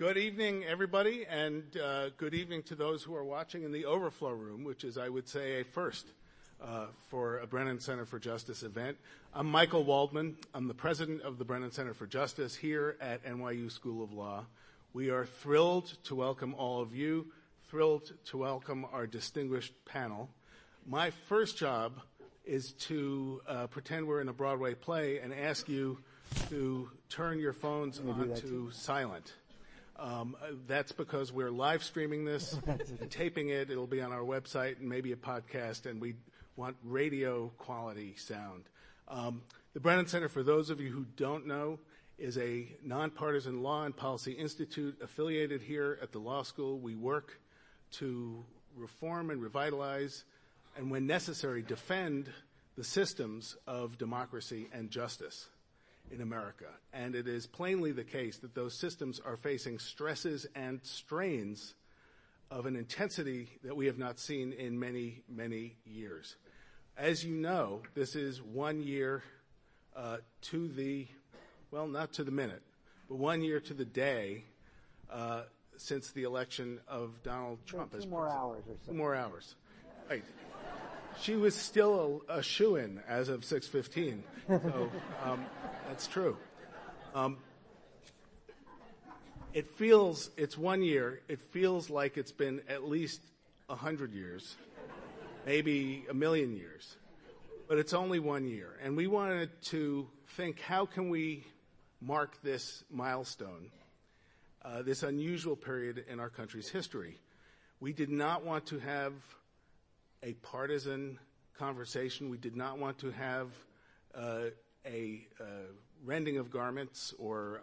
Good evening, everybody, and good evening to those who are watching in the overflow room, which is, I would say, a first for a Brennan Center for Justice event. I'm Michael Waldman. I'm the president of the Brennan Center for Justice here at NYU School of Law. We are thrilled to welcome all of you, thrilled to welcome our distinguished panel. My first job is to pretend we're in a Broadway play and ask you to turn your phones onto silent. That's because we're live streaming this and taping it. It'll be on our website and maybe a podcast, and we want radio quality sound. The Brennan Center, for those of you who don't know, is a nonpartisan law and policy institute affiliated here at the law school. We work to reform and revitalize, and when necessary, defend the systems of democracy and justice in America. And it is plainly the case that those systems are facing stresses and strains of an intensity that we have not seen in many, many years. As you know, this is 1 year to the, well, not to the minute, but 1 year to the day since the election of Donald Trump. 2 more hours or so. 2 more hours. Right. She was still a shoo-in as of 6:15, so that's true. It's 1 year. It feels like it's been at least 100 years, maybe 1,000,000 years, but it's only 1 year. And we wanted to think, how can we mark this milestone, this unusual period in our country's history? We did not want to have a partisan conversation. We did not want to have a rending of garments or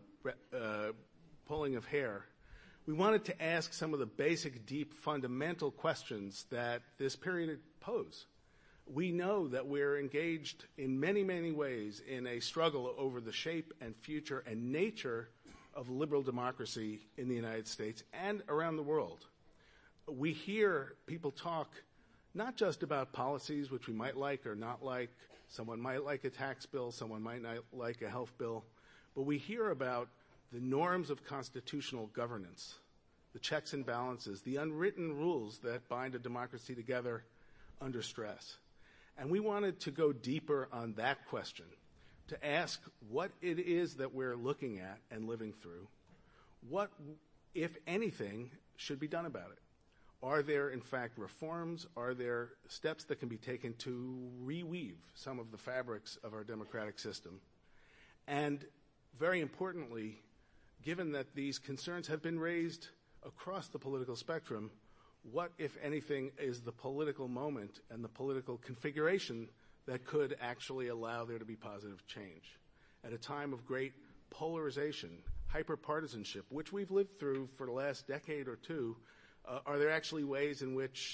pulling of hair. We wanted to ask some of the basic, deep, fundamental questions that this period pose. We know that we're engaged in many, many ways in a struggle over the shape and future and nature of liberal democracy in the United States and around the world. We hear people talk not just about policies which we might like or not like. Someone might like a tax bill, someone might not like a health bill, but we hear about the norms of constitutional governance, the checks and balances, the unwritten rules that bind a democracy together under stress. And we wanted to go deeper on that question, to ask what it is that we're looking at and living through. What, if anything, should be done about it? Are there, in fact, reforms? Are there steps that can be taken to reweave some of the fabrics of our democratic system? And very importantly, given that these concerns have been raised across the political spectrum, what, if anything, is the political moment and the political configuration that could actually allow there to be positive change? At a time of great polarization, hyperpartisanship, which we've lived through for the last decade or two, are there actually ways in which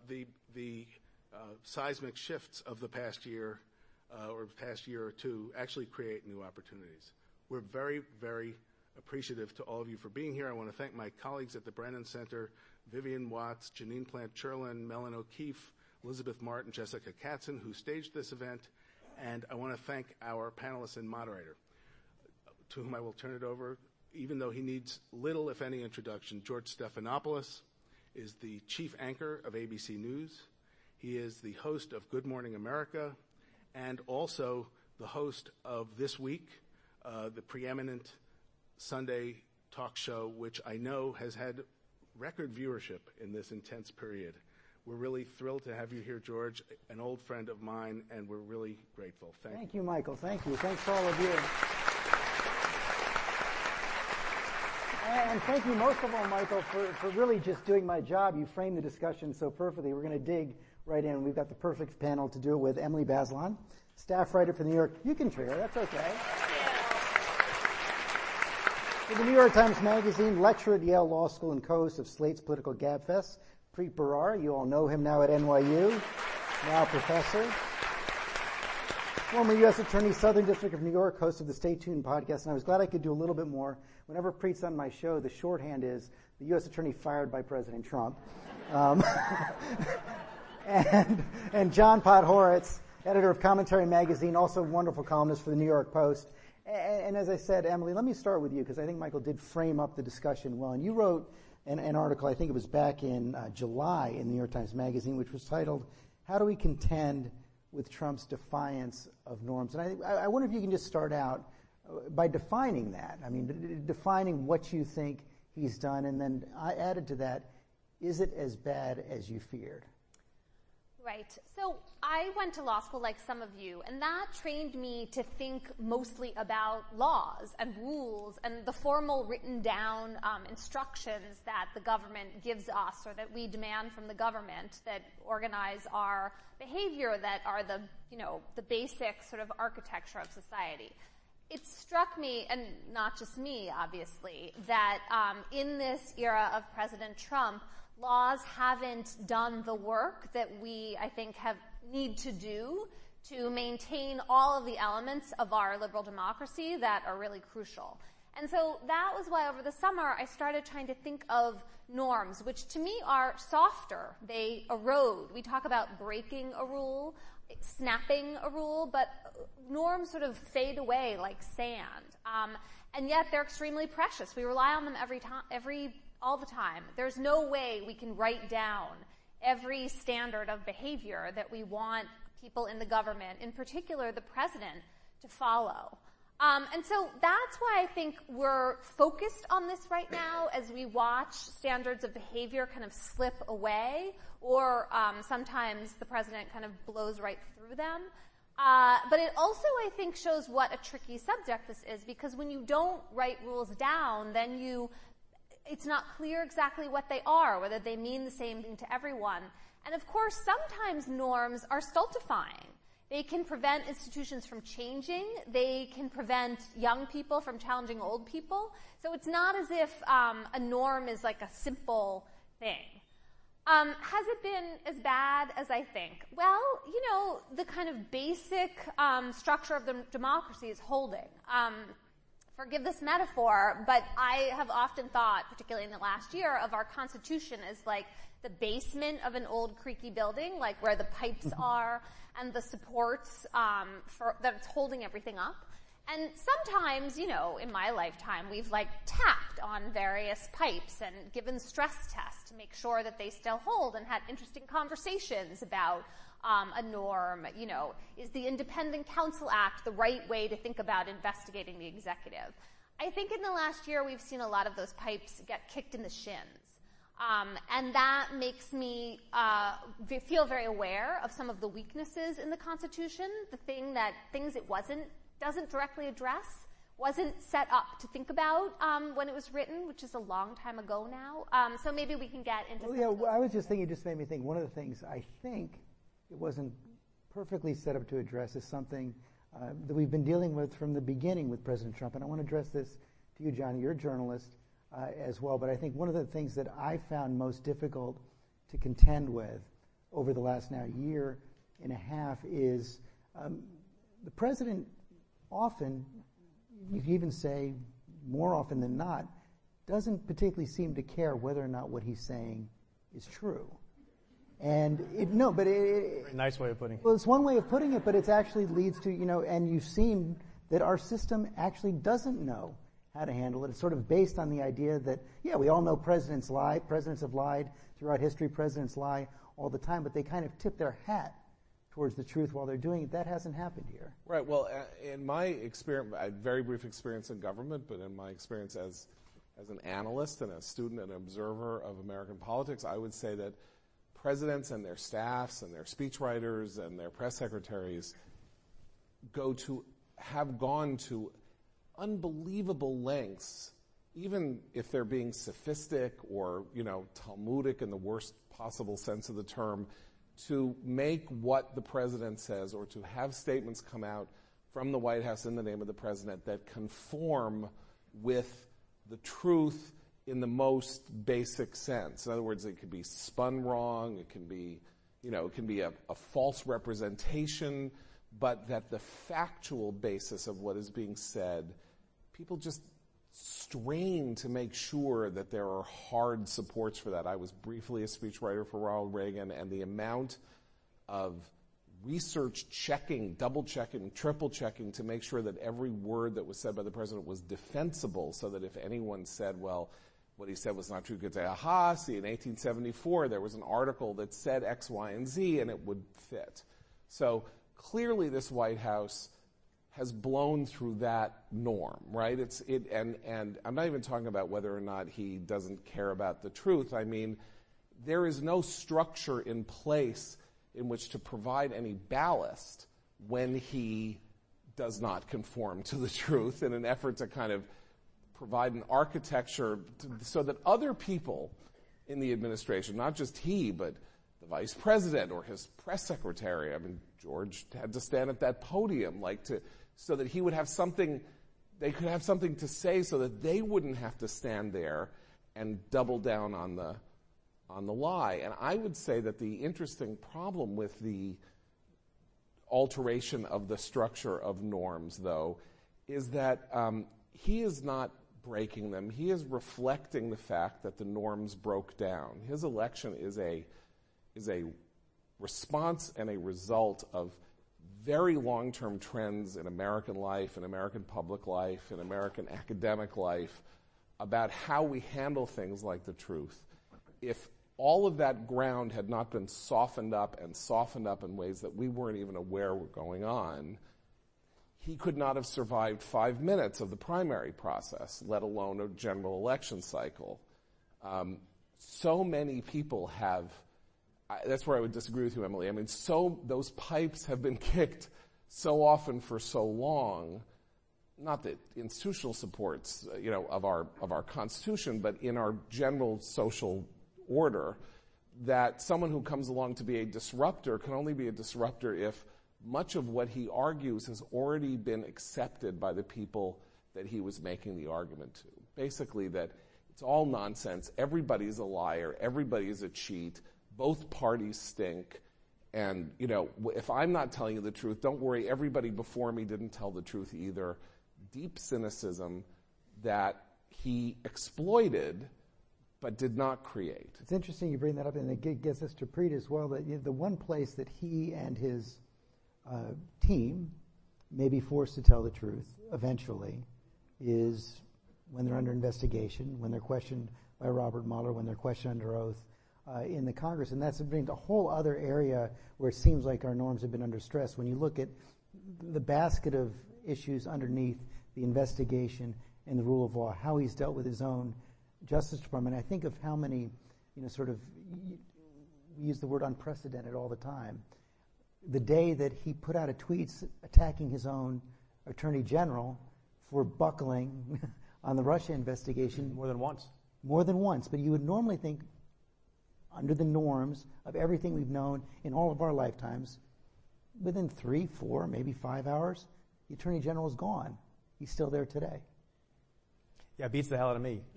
the seismic shifts of the past year or past year or two actually create new opportunities? We're very, very appreciative to all of you for being here. I want to thank my colleagues at the Brennan Center, Vivian Watts, Janine Plant-Churlin, Mellon O'Keefe, Elizabeth Martin, Jessica Katzen, who staged this event. And I want to thank our panelist and moderator, to whom I will turn it over, even though he needs little, if any, introduction. George Stephanopoulos is the chief anchor of ABC News. He is the host of Good Morning America and also the host of This Week, the preeminent Sunday talk show, which I know has had record viewership in this intense period. We're really thrilled to have you here, George, an old friend of mine, and we're really grateful. Thank you, Michael. Thank you. Thanks to all of you. And thank you most of all, Michael, for really just doing my job. You framed the discussion so perfectly. We're going to dig right in. We've got the perfect panel to do it with. Emily Bazelon, staff writer for the New York. You can cheer. That's okay. For the New York Times Magazine, lecturer at Yale Law School and co-host of Slate's Political Gabfest. Preet Bharara, you all know him now at NYU, now professor. Former U.S. Attorney, Southern District of New York, host of the Stay Tuned podcast, and I was glad I could do a little bit more. Whenever Preet's on my show, the shorthand is the U.S. Attorney fired by President Trump. And John Podhoretz, editor of Commentary Magazine, also a wonderful columnist for the New York Post, And as I said, Emily, let me start with you, because I think Michael did frame up the discussion well. And you wrote an article, I think it was back in July in the New York Times Magazine, which was titled, "How Do We Contend with Trump's Defiance of Norms?" And I wonder if you can just start out by defining that. I mean, defining what you think he's done, and then I added to that, is it as bad as you feared? Right. So I went to law school like some of you, and that trained me to think mostly about laws and rules and the formal written down instructions that the government gives us or that we demand from the government that organize our behavior, that are the basic sort of architecture of society. It struck me, and not just me, obviously, that in this era of President Trump, laws haven't done the work that we, I think, need to do to maintain all of the elements of our liberal democracy that are really crucial. And so that was why over the summer I started trying to think of norms, which to me are softer. They erode. We talk about breaking a rule, snapping a rule, but norms sort of fade away like sand. And yet they're extremely precious. We rely on them all the time. There's no way we can write down every standard of behavior that we want people in the government, in particular the president, to follow. And so that's why I think we're focused on this right now as we watch standards of behavior kind of slip away, or sometimes the president kind of blows right through them. But it also, I think, shows what a tricky subject this is, because when you don't write rules down, then it's not clear exactly what they are, whether they mean the same thing to everyone. And of course, sometimes norms are stultifying. They can prevent institutions from changing. They can prevent young people from challenging old people. So it's not as if a norm is like a simple thing. Has it been as bad as I think? Well, the kind of basic structure of the democracy is holding. Forgive this metaphor, but I have often thought, particularly in the last year, of our Constitution as like the basement of an old creaky building, like where the pipes are and the supports that's holding everything up. And sometimes, in my lifetime, we've like tapped on various pipes and given stress tests to make sure that they still hold, and had interesting conversations about a norm. Is the Independent Counsel Act the right way to think about investigating the executive? I think in the last year we've seen a lot of those pipes get kicked in the shins. And that makes me feel very aware of some of the weaknesses in the Constitution, things it doesn't directly address, wasn't set up to think about when it was written, which is a long time ago now. So maybe we can get into I was just thinking, it just made me think, one of the things I think it wasn't perfectly set up to address is something that we've been dealing with from the beginning with President Trump. And I want to address this to you, Johnny. You're a journalist as well. But I think one of the things that I found most difficult to contend with over the last now year and a half is the president often, you can even say more often than not, doesn't particularly seem to care whether or not what he's saying is true. And very nice way of putting it. Well, it's one way of putting it, but it actually leads to, and you've seen that our system actually doesn't know how to handle it. It's sort of based on the idea that, we all know presidents lie. Presidents have lied throughout history. Presidents lie all the time, but they kind of tip their hat towards the truth while they're doing it. That hasn't happened here. Right. Well, in my experience, I had very brief experience in government, but in my experience as an analyst and a student and observer of American politics, I would say that presidents and their staffs and their speechwriters and their press secretaries have gone to unbelievable lengths, even if they're being sophistic or, Talmudic in the worst possible sense of the term, to make what the president says or to have statements come out from the White House in the name of the president that conform with the truth in the most basic sense. In other words, it could be spun wrong, it can be, a false representation, but that the factual basis of what is being said, people just strain to make sure that there are hard supports for that. I was briefly a speechwriter for Ronald Reagan, and the amount of research checking, double checking, triple checking to make sure that every word that was said by the president was defensible, so that if anyone said, well, what he said was not true, you could say, aha, see, in 1874 there was an article that said X, Y, and Z, and it would fit. So clearly this White House has blown through that norm, right? And I'm not even talking about whether or not he doesn't care about the truth. I mean, there is no structure in place in which to provide any ballast when he does not conform to the truth in an effort to kind of provide an architecture so that other people in the administration, not just he, but the vice president or his press secretary, I mean, George had to stand at that podium so that he would have something, they could have something to say so that they wouldn't have to stand there and double down on the lie. And I would say that the interesting problem with the alteration of the structure of norms, though, is that he is not breaking them. He is reflecting the fact that the norms broke down. His election is a response and a result of very long-term trends in American life, in American public life, in American academic life, about how we handle things like the truth. If all of that ground had not been softened up in ways that we weren't even aware were going on, he could not have survived 5 minutes of the primary process, let alone a general election cycle. So many people have, that's where I would disagree with you, Emily. I mean, those pipes have been kicked so often for so long, not the institutional supports, of our Constitution, but in our general social order, that someone who comes along to be a disruptor can only be a disruptor if much of what he argues has already been accepted by the people that he was making the argument to. Basically that it's all nonsense, everybody's a liar, everybody's a cheat, both parties stink, and, if I'm not telling you the truth, don't worry, everybody before me didn't tell the truth either. Deep cynicism that he exploited but did not create. It's interesting you bring that up, and it gets us to Preet as well, that the one place that he and his team may be forced to tell the truth eventually is when they're under investigation, when they're questioned by Robert Mueller, when they're questioned under oath in the Congress. And that's a whole other area where it seems like our norms have been under stress. When you look at the basket of issues underneath the investigation and the rule of law, how he's dealt with his own Justice Department, I think of how many, we use the word unprecedented all the time. The day that he put out a tweet attacking his own attorney general for buckling on the Russia investigation. More than once. More than once. But you would normally think, under the norms of everything we've known in all of our lifetimes, within 3, 4, maybe 5 hours, the attorney general is gone. He's still there today. Yeah, it beats the hell out of me.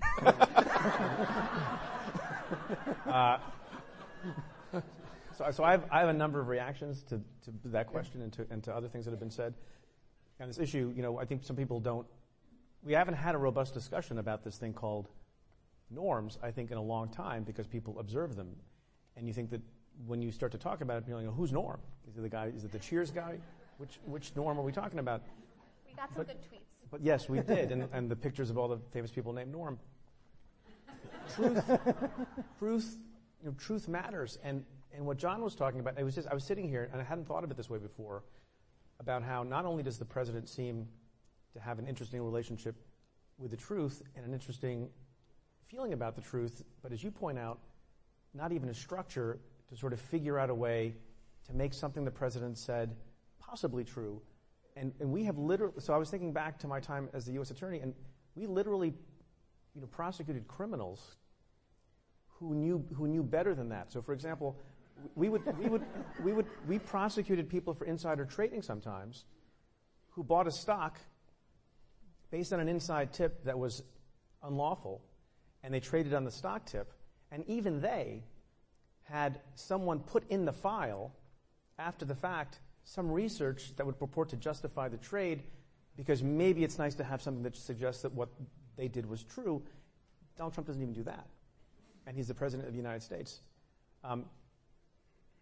So I have a number of reactions to that question and to other things that have been said. And this issue, I think some people we haven't had a robust discussion about this thing called norms, I think, in a long time, because people observe them. And you think that when you start to talk about it, you're like, who's Norm? Is it the Cheers guy? Which Norm are we talking about? We got some good tweets. But yes, we did, and the pictures of all the famous people named Norm. Truth matters. And what John was talking about, I was sitting here, and I hadn't thought of it this way before, about how not only does the president seem to have an interesting relationship with the truth and an interesting feeling about the truth, but as you point out, not even a structure to sort of figure out a way to make something the president said possibly true. And we have literally, so I was thinking back to my time as the U.S. attorney, and we literally, prosecuted criminals who knew better than that. So, for example, we prosecuted people for insider trading sometimes, who bought a stock based on an inside tip that was unlawful, and they traded on the stock tip, and even they had someone put in the file after the fact some research that would purport to justify the trade, because maybe it's nice to have something that suggests that what they did was true. Donald Trump doesn't even do that, and he's the president of the United States.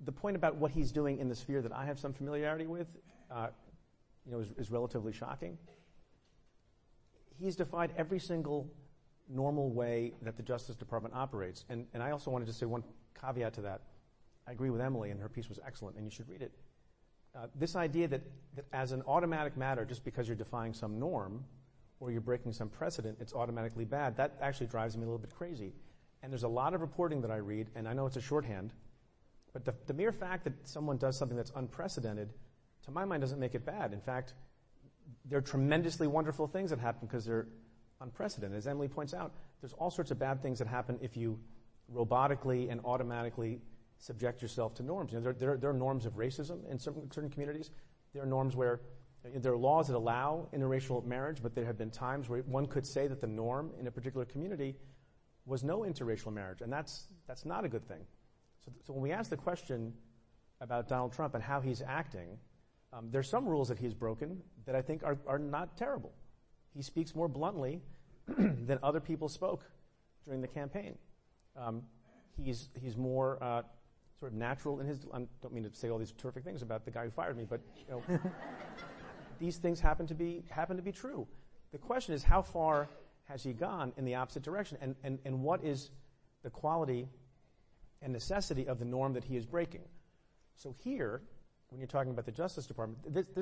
the point about what he's doing in the sphere that I have some familiarity with, is relatively shocking. He's defied every single normal way that the Justice Department operates. And I also wanted to say one caveat to that. I agree with Emily, and her piece was excellent, and you should read it. This idea that as an automatic matter, just because you're defying some norm or you're breaking some precedent, it's automatically bad, that actually drives me a little bit crazy. And there's a lot of reporting that I read, and I know it's a shorthand, but the mere fact that someone does something that's unprecedented, to my mind, doesn't make it bad. In fact, there are tremendously wonderful things that happen because they're unprecedented. As Emily points out, there's all sorts of bad things that happen if you robotically and automatically subject yourself to norms. There are norms of racism in certain communities. There are norms where there are laws that allow interracial marriage, but there have been times where one could say that the norm in a particular community was no interracial marriage, and that's not a good thing. So when we ask the question about Donald Trump and how he's acting, there's some rules that he's broken that I think are not terrible. He speaks more bluntly than other people spoke during the campaign. He's more sort of natural in his. I don't mean to say all these terrific things about the guy who fired me, but these things happen to be true. The question is, how far has he gone in the opposite direction, and what is the quality and necessity of the norm that he is breaking? So here, when you're talking about the Justice Department,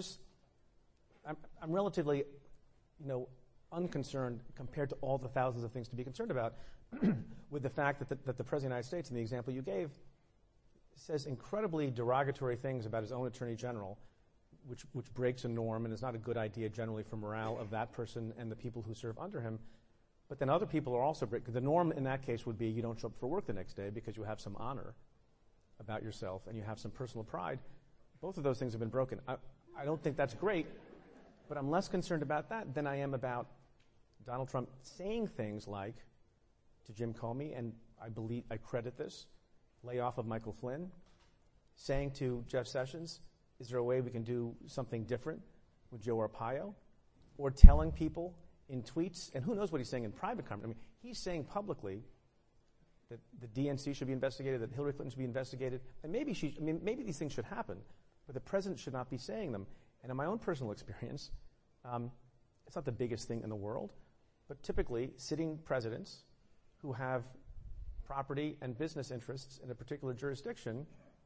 I'm relatively, unconcerned compared to all the thousands of things to be concerned about with the fact that the President of the United States, in the example you gave, says incredibly derogatory things about his own Attorney General, which breaks a norm and is not a good idea generally for morale of that person and the people who serve under him. But then other people are also breaking. The norm in that case would be you don't show up for work the next day because you have some honor about yourself and you have some personal pride. Both of those things have been broken. I don't think that's great, but I'm less concerned about that than I am about Donald Trump saying things like to Jim Comey, and I credit this, layoff of Michael Flynn, saying to Jeff Sessions, is there a way we can do something different with Joe Arpaio? Or telling people in tweets, and who knows what he's saying in private conversation. He's saying publicly that the DNC should be investigated, that Hillary Clinton should be investigated, and maybe these things should happen, but the president should not be saying them. And in my own personal experience, it's not the biggest thing in the world, but typically sitting presidents who have property and business interests in a particular jurisdiction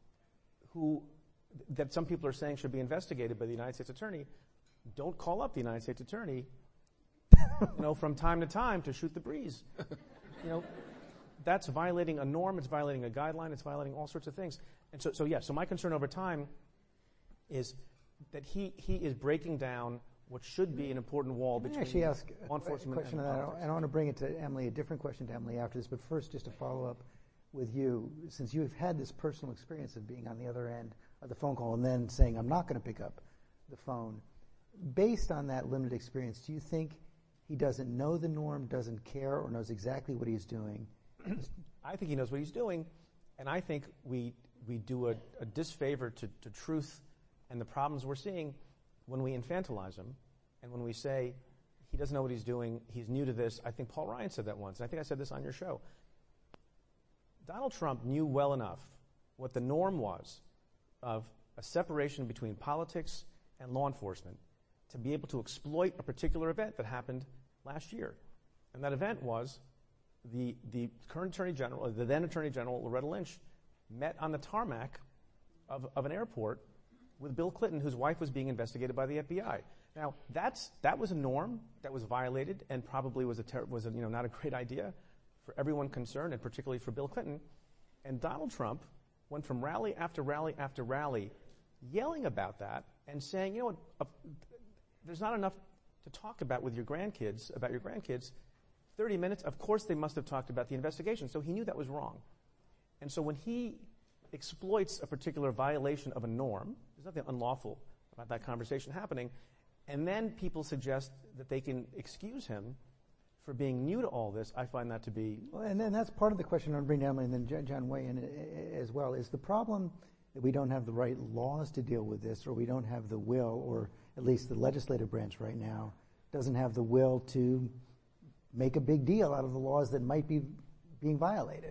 that some people are saying should be investigated by the United States Attorney, don't call up the United States Attorney from time to time to shoot the breeze. That's violating a norm, it's violating a guideline, it's violating all sorts of things. And so my concern over time is that he is breaking down what should be an important wall between law enforcement and politics. And I want to bring it to Emily, a different question to Emily after this, but first just to follow up with you, since you've had this personal experience of being on the other end of the phone call and then saying, I'm not going to pick up the phone. Based on that limited experience, do you think he doesn't know the norm, doesn't care, or knows exactly what he's doing? I think he knows what he's doing, and I think we do a disfavor to truth and the problems we're seeing when we infantilize him and when we say he doesn't know what he's doing, he's new to this. I think Paul Ryan said that once, and I think I said this on your show. Donald Trump knew well enough what the norm was of a separation between politics and law enforcement to be able to exploit a particular event that happened last year. And that event was the current Attorney General, the then Attorney General, Loretta Lynch, met on the tarmac of an airport with Bill Clinton, whose wife was being investigated by the FBI. Now, that was a norm that was violated and probably was not a great idea for everyone concerned, and particularly for Bill Clinton. And Donald Trump went from rally after rally after rally yelling about that and saying, there's not enough to talk about your grandkids. 30 minutes, of course they must have talked about the investigation. So he knew that was wrong. And so when he exploits a particular violation of a norm, there's nothing unlawful about that conversation happening, and then people suggest that they can excuse him for being new to all this, I find that to be... Well, and then that's part of the question I'm bringing to Emily, and then John weigh in as well. Is the problem that we don't have the right laws to deal with this, or we don't have the will, or at least the legislative branch right now doesn't have the will to make a big deal out of the laws that might be being violated? Well,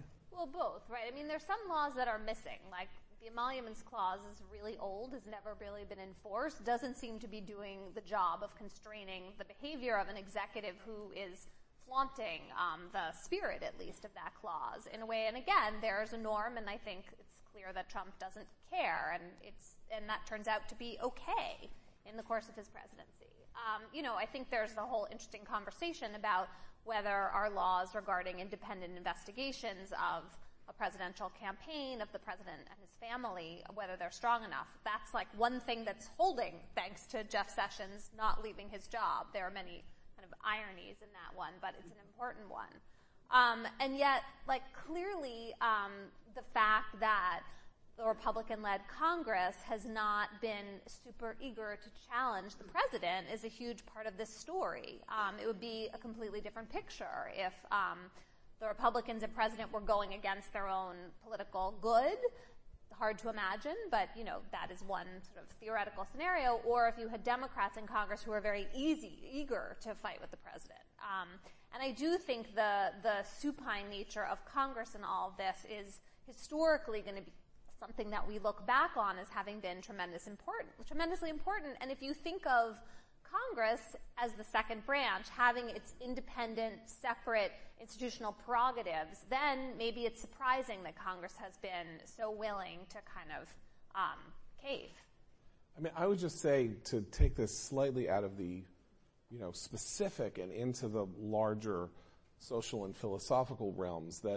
Well, both, right? I mean, there's some laws that are missing, like the emoluments clause is really old, has never really been enforced, doesn't seem to be doing the job of constraining the behavior of an executive who is flaunting the spirit, at least, of that clause in a way. And again, there's a norm, and I think it's clear that Trump doesn't care, and that turns out to be okay in the course of his presidency. I think there's the whole interesting conversation about whether our laws regarding independent investigations of a presidential campaign, of the president and his family, whether they're strong enough. That's like one thing that's holding, thanks to Jeff Sessions not leaving his job. There are many kind of ironies in that one, but it's an important one. And yet, clearly, the fact that the Republican-led Congress has not been super eager to challenge the president is a huge part of this story. It would be a completely different picture if the Republicans and president were going against their own political good. Hard to imagine, but that is one sort of theoretical scenario. Or if you had Democrats in Congress who are very eager to fight with the president. And I do think the supine nature of Congress in all of this is historically going to be something that we look back on as having been tremendously important. And if you think of Congress as the second branch, having its independent, separate institutional prerogatives, then maybe it's surprising that Congress has been so willing to kind of cave. I mean, I would just say, to take this slightly out of the, specific and into the larger social and philosophical realms, that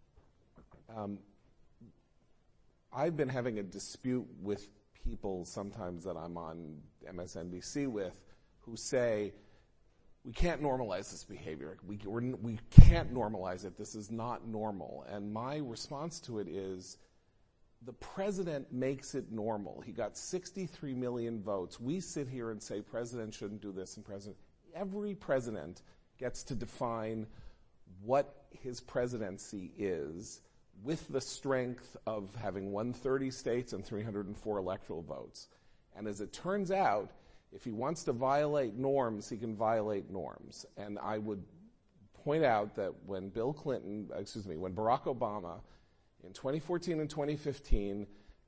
I've been having a dispute with people sometimes that I'm on MSNBC with, who say, we can't normalize this behavior. We can't normalize it. This is not normal. And my response to it is, the president makes it normal. He got 63 million votes. We sit here and say president shouldn't do this, and every president gets to define what his presidency is with the strength of having won 30 states and 304 electoral votes. And as it turns out, if he wants to violate norms, he can violate norms. And I would point out that when Barack Obama in 2014 and 2015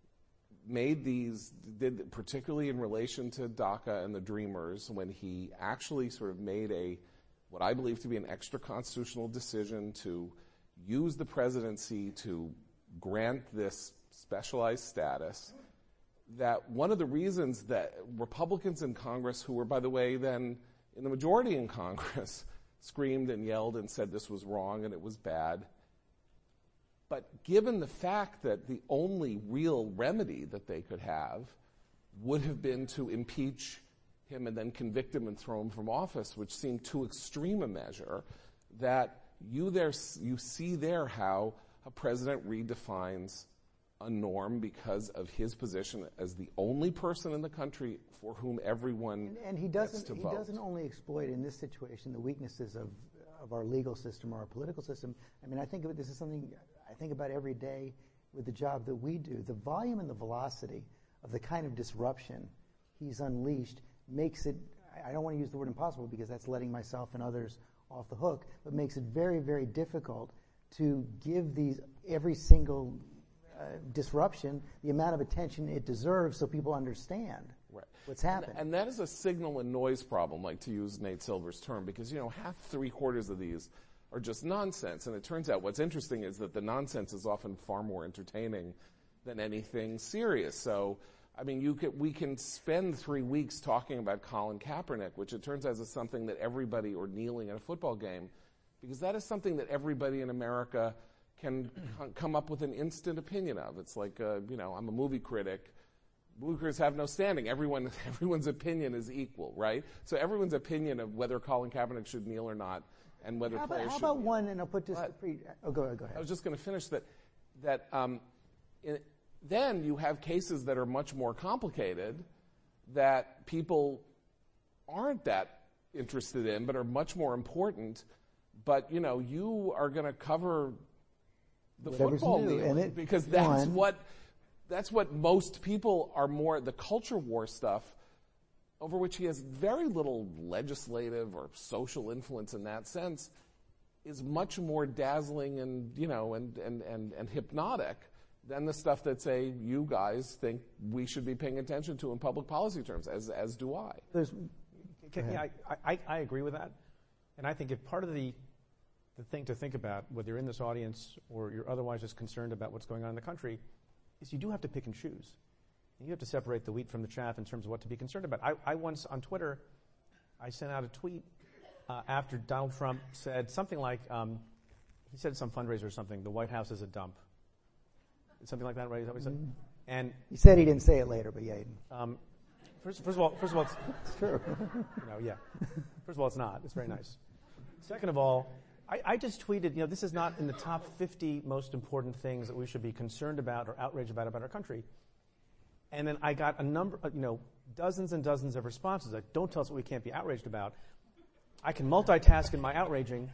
did particularly in relation to DACA and the Dreamers, when he actually sort of made what I believe to be an extra constitutional decision to use the presidency to grant this specialized status, that one of the reasons that Republicans in Congress, who were, by the way, then in the majority in Congress, screamed and yelled and said this was wrong and it was bad. But given the fact that the only real remedy that they could have would have been to impeach him and then convict him and throw him from office, which seemed too extreme a measure, that you see there how a president redefines a norm because of his position as the only person in the country for whom everyone gets to vote. He doesn't only exploit in this situation the weaknesses of our legal system or our political system. I mean, I think this is something I think about every day with the job that we do. The volume and the velocity of the kind of disruption he's unleashed makes it, I don't want to use the word impossible because that's letting myself and others off the hook, but makes it very, very difficult to give every single disruption the amount of attention it deserves so people understand what's happening. And that is a signal and noise problem, like to use Nate Silver's term, because, half, 3/4 of these are just nonsense. And it turns out what's interesting is that the nonsense is often far more entertaining than anything serious. So, I mean, we can spend 3 weeks talking about Colin Kaepernick, which it turns out is something that everybody, or kneeling at a football game, because that is something that everybody in America can come up with an instant opinion of. It's like, I'm a movie critic. Movie critics have no standing. Everyone's opinion is equal, right? So everyone's opinion of whether Colin Kaepernick should kneel or not, and whether players should. How about one? And I'll put this. Go ahead. I was just going to finish that. Then you have cases that are much more complicated that people aren't that interested in, but are much more important. But you are going to cover the football deal because that's what most people are more, the culture war stuff, over which he has very little legislative or social influence in that sense. is much more dazzling and, and hypnotic than the stuff that, say, you guys think we should be paying attention to in public policy terms, as do I. I agree with that. And I think if part of the thing to think about, whether you're in this audience or you're otherwise just concerned about what's going on in the country, is you do have to pick and choose. And you have to separate the wheat from the chaff in terms of what to be concerned about. I once, on Twitter, I sent out a tweet after Donald Trump said something like, he said some fundraiser or something, the White House is a dump. Something like that, right? Is that what he said? And he said he didn't say it later, but yeah. First of all, it's true. Yeah. First of all, it's not. It's very nice. Second of all, I just tweeted, this is not in the top 50 most important things that we should be concerned about or outraged about our country. And then I got a number, dozens and dozens of responses like, don't tell us what we can't be outraged about. I can multitask in my outraging.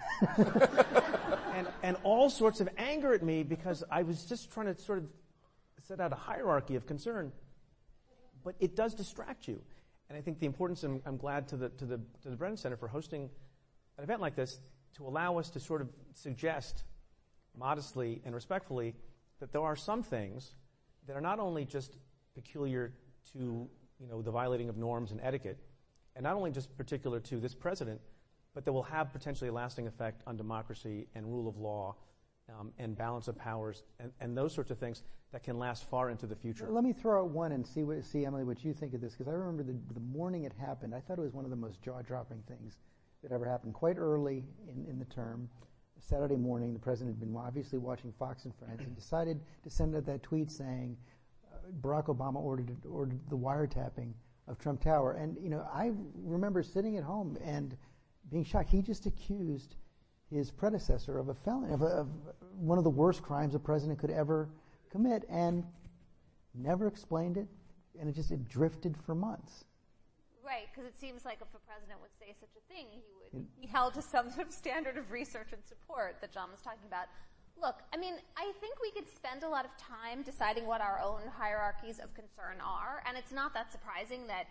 and all sorts of anger at me because I was just trying to sort of set out a hierarchy of concern. But it does distract you. And I think the importance, and I'm glad to the Brennan Center for hosting an event like this, to allow us to sort of suggest modestly and respectfully that there are some things that are not only just peculiar to, the violating of norms and etiquette, and not only just particular to this president, but that will have potentially a lasting effect on democracy and rule of law and balance of powers and those sorts of things that can last far into the future. Let me throw out one and see Emily, what you think of this, because I remember the morning it happened, I thought it was one of the most jaw-dropping things that ever happened. Quite early in the term, Saturday morning, the president had been obviously watching Fox and Friends and decided to send out that tweet saying Barack Obama ordered the wiretapping of Trump Tower. And, I remember sitting at home and being shocked. He just accused his predecessor of a felony, of one of the worst crimes a president could ever commit, and never explained it, and it drifted for months. Right, because it seems like if a president would say such a thing, he would be held to some sort of standard of research and support that John was talking about. Look, I think we could spend a lot of time deciding what our own hierarchies of concern are, and it's not that surprising that,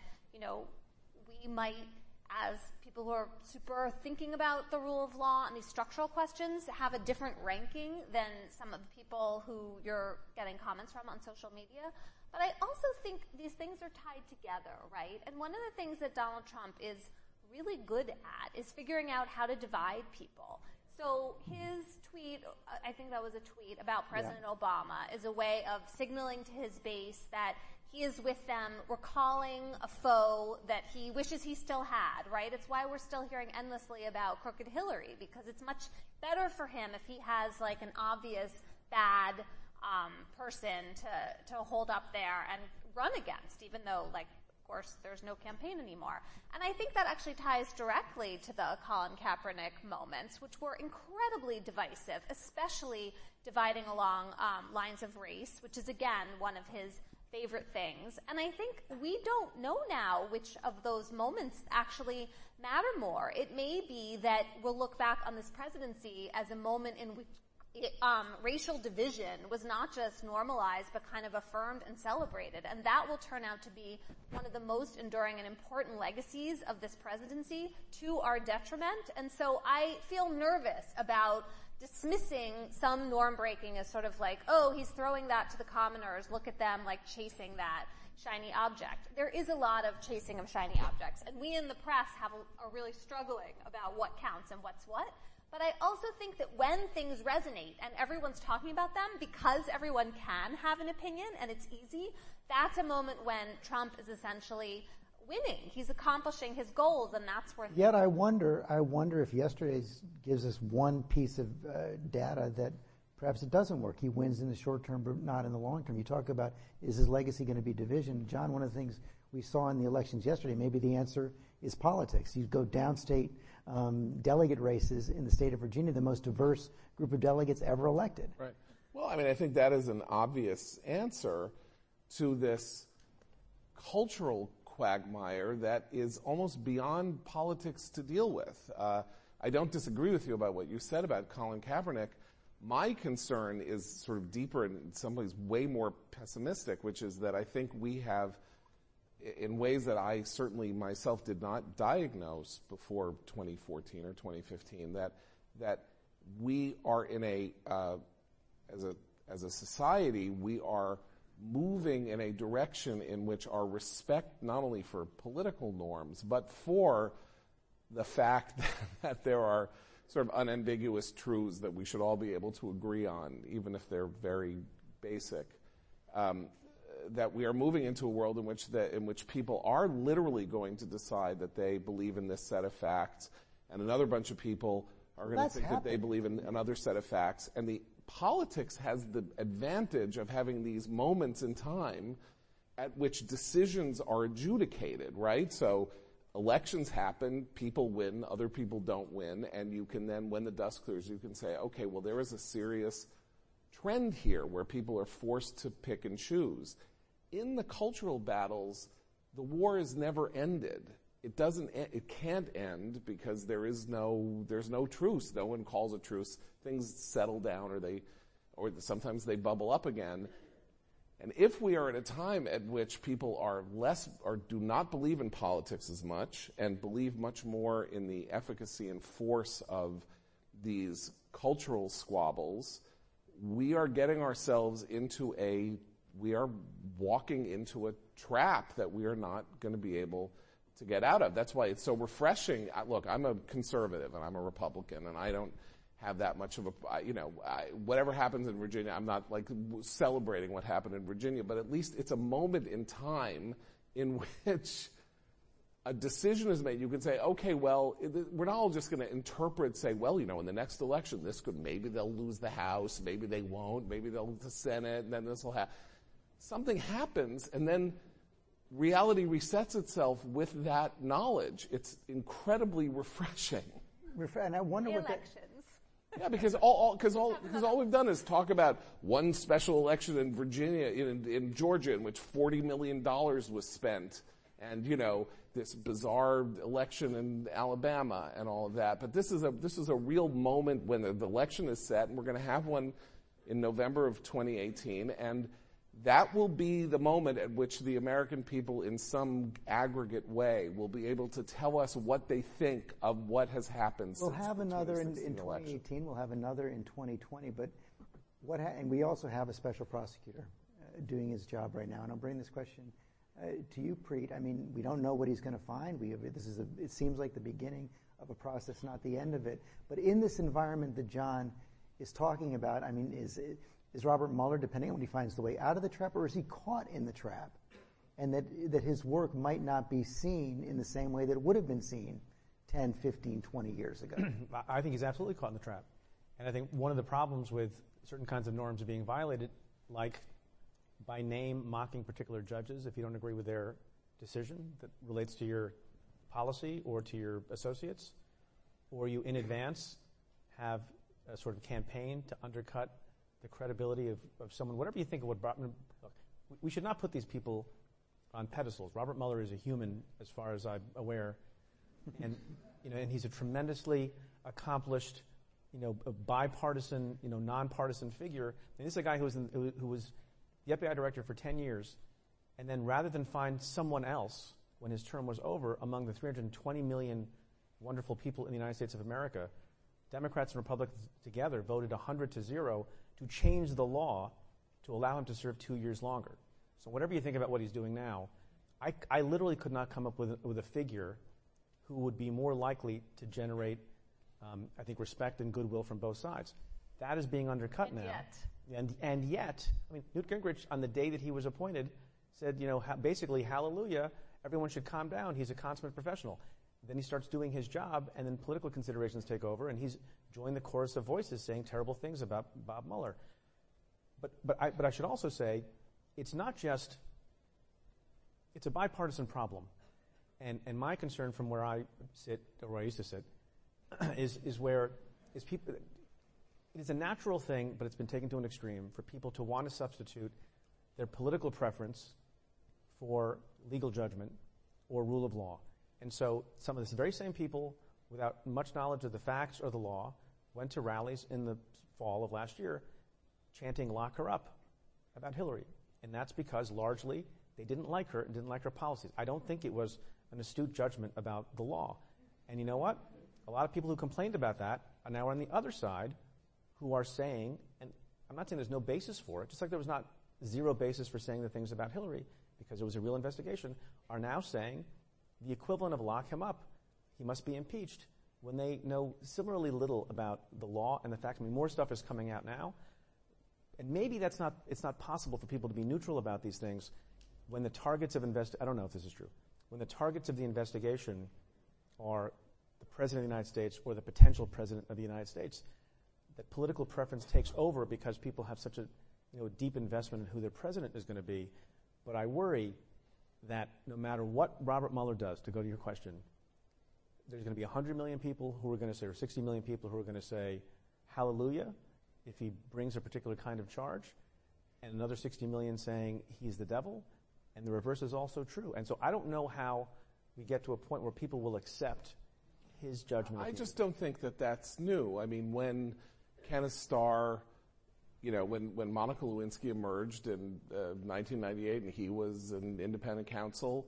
we might, as people who are super thinking about the rule of law and these structural questions, have a different ranking than some of the people who you're getting comments from on social media. But I also think these things are tied together, right? And one of the things that Donald Trump is really good at is figuring out how to divide people. So his tweet, I think that was a tweet about President Obama, is a way of signaling to his base that he is with them, recalling a foe that he wishes he still had, right? It's why we're still hearing endlessly about crooked Hillary, because it's much better for him if he has like an obvious bad person to hold up there and run against, even though, like, of course, there's no campaign anymore. And I think that actually ties directly to the Colin Kaepernick moments, which were incredibly divisive, especially dividing along lines of race, which is, again, one of his favorite things. And I think we don't know now which of those moments actually matter more. It may be that we'll look back on this presidency as a moment in which racial division was not just normalized, but kind of affirmed and celebrated. And that will turn out to be one of the most enduring and important legacies of this presidency to our detriment. And so I feel nervous about dismissing some norm breaking as sort of like, oh, he's throwing that to the commoners. Look at them like chasing that shiny object. There is a lot of chasing of shiny objects. And we in the press are really struggling about what counts and what's what. But I also think that when things resonate and everyone's talking about them, because everyone can have an opinion and it's easy, that's a moment when Trump is essentially winning. He's accomplishing his goals, and that's where. Yet I wonder if yesterday's gives us one piece of data that perhaps it doesn't work. He wins in the short term, but not in the long term. You talk about, is his legacy going to be division? John, one of the things we saw in the elections yesterday, maybe the answer is politics. You go downstate delegate races in the state of Virginia, the most diverse group of delegates ever elected. Right. Well, I think that is an obvious answer to this cultural quagmire that is almost beyond politics to deal with. I don't disagree with you about what you said about Colin Kaepernick. My concern is sort of deeper and in some ways way more pessimistic, which is that I think we have, in ways that I certainly myself did not diagnose before 2014 or 2015, that we are in as a society, we are moving in a direction in which our respect not only for political norms, but for the fact that there are sort of unambiguous truths that we should all be able to agree on, even if they're very basic. That we are moving into a world in which people are literally going to decide that they believe in this set of facts, and another bunch of people are going to think that they believe in another set of facts. And the politics has the advantage of having these moments in time at which decisions are adjudicated, right? So elections happen, people win, other people don't win, and you can then, when the dust clears, you can say, okay, well, there is a serious trend here where people are forced to pick and choose. In the cultural battles, the war is never ended. It can't end because there's no truce. No one calls a truce. Things settle down, or sometimes they bubble up again. And if we are at a time at which people are do not believe in politics as much and believe much more in the efficacy and force of these cultural squabbles, we are getting ourselves we are walking into a trap that we are not going to be able to get out of. That's why it's so refreshing. Look, I'm a conservative and I'm a Republican, and I don't have that much of whatever happens in Virginia, I'm not like celebrating what happened in Virginia, but at least it's a moment in time in which a decision is made. You can say, okay, well, we're not all just going to say, well, in the next election, maybe they'll lose the House, maybe they won't, maybe they'll lose the Senate, and then this will happen. Something happens, and then reality resets itself with that knowledge. It's incredibly refreshing. And I wonder what elections. Yeah, because all we've done is talk about one special election in Virginia, in Georgia, in which $40 million was spent, and this bizarre election in Alabama and all of that. But this is a real moment when the election is set, and we're going to have one in November of 2018, and that will be the moment at which the American people, in some aggregate way, will be able to tell us what they think of what has happened. We'll have another in 2018. We'll have another in 2020. But and we also have a special prosecutor doing his job right now. And I'll bring this question to you, Preet. I mean, we don't know what he's going to find. It seems like the beginning of a process, not the end of it. But in this environment that John is talking about, I mean, is Robert Mueller, depending on when he finds the way out of the trap, or is he caught in the trap? And that his work might not be seen in the same way that it would have been seen 10, 15, 20 years ago. I think he's absolutely caught in the trap. And I think one of the problems with certain kinds of norms are being violated, like by name mocking particular judges if you don't agree with their decision that relates to your policy or to your associates, or you in advance have a sort of campaign to undercut the credibility of someone, whatever you think of what look, we should not put these people on pedestals. Robert Mueller is a human, as far as I'm aware, and and he's a tremendously accomplished, a bipartisan, nonpartisan figure. And this is a guy who was the FBI director for 10 years, and then rather than find someone else when his term was over among the 320 million wonderful people in the United States of America, Democrats and Republicans together voted 100-0 to change the law to allow him to serve 2 years longer. So whatever you think about what he's doing now, I literally could not come up with a figure who would be more likely to generate, I think, respect and goodwill from both sides. That is being undercut now. And yet, I mean, Newt Gingrich, on the day that he was appointed, said, basically, hallelujah, everyone should calm down. He's a consummate professional. Then he starts doing his job, and then political considerations take over, and he's joined the chorus of voices saying terrible things about Bob Mueller. But I should also say, it's not just, it's a bipartisan problem. And my concern from where I sit, or where I used to sit, is people, it is a natural thing, but it's been taken to an extreme for people to want to substitute their political preference for legal judgment or rule of law. And so some of the very same people, without much knowledge of the facts or the law, went to rallies in the fall of last year chanting "lock her up" about Hillary. And that's because largely they didn't like her and didn't like her policies. I don't think it was an astute judgment about the law. And you know what? A lot of people who complained about that now on the other side who are saying, and I'm not saying there's no basis for it, just like there was not zero basis for saying the things about Hillary because it was a real investigation, are now saying the equivalent of lock him up. He must be impeached when they know similarly little about the law and the facts. I mean, more stuff is coming out now. And maybe it's not possible for people to be neutral about these things when the targets of I don't know if this is true. When the targets of the investigation are the President of the United States or the potential President of the United States, that political preference takes over because people have such a deep investment in who their president is going to be. But I worry that no matter what Robert Mueller does, to go to your question, there's going to be 100 million people who are going to say, or 60 million people who are going to say, hallelujah, if he brings a particular kind of charge, and another 60 million saying he's the devil, and the reverse is also true. And so I don't know how we get to a point where people will accept his judgment. I just don't think that that's new. I mean, when Kenneth Starr, when Monica Lewinsky emerged in 1998 and he was an independent counsel,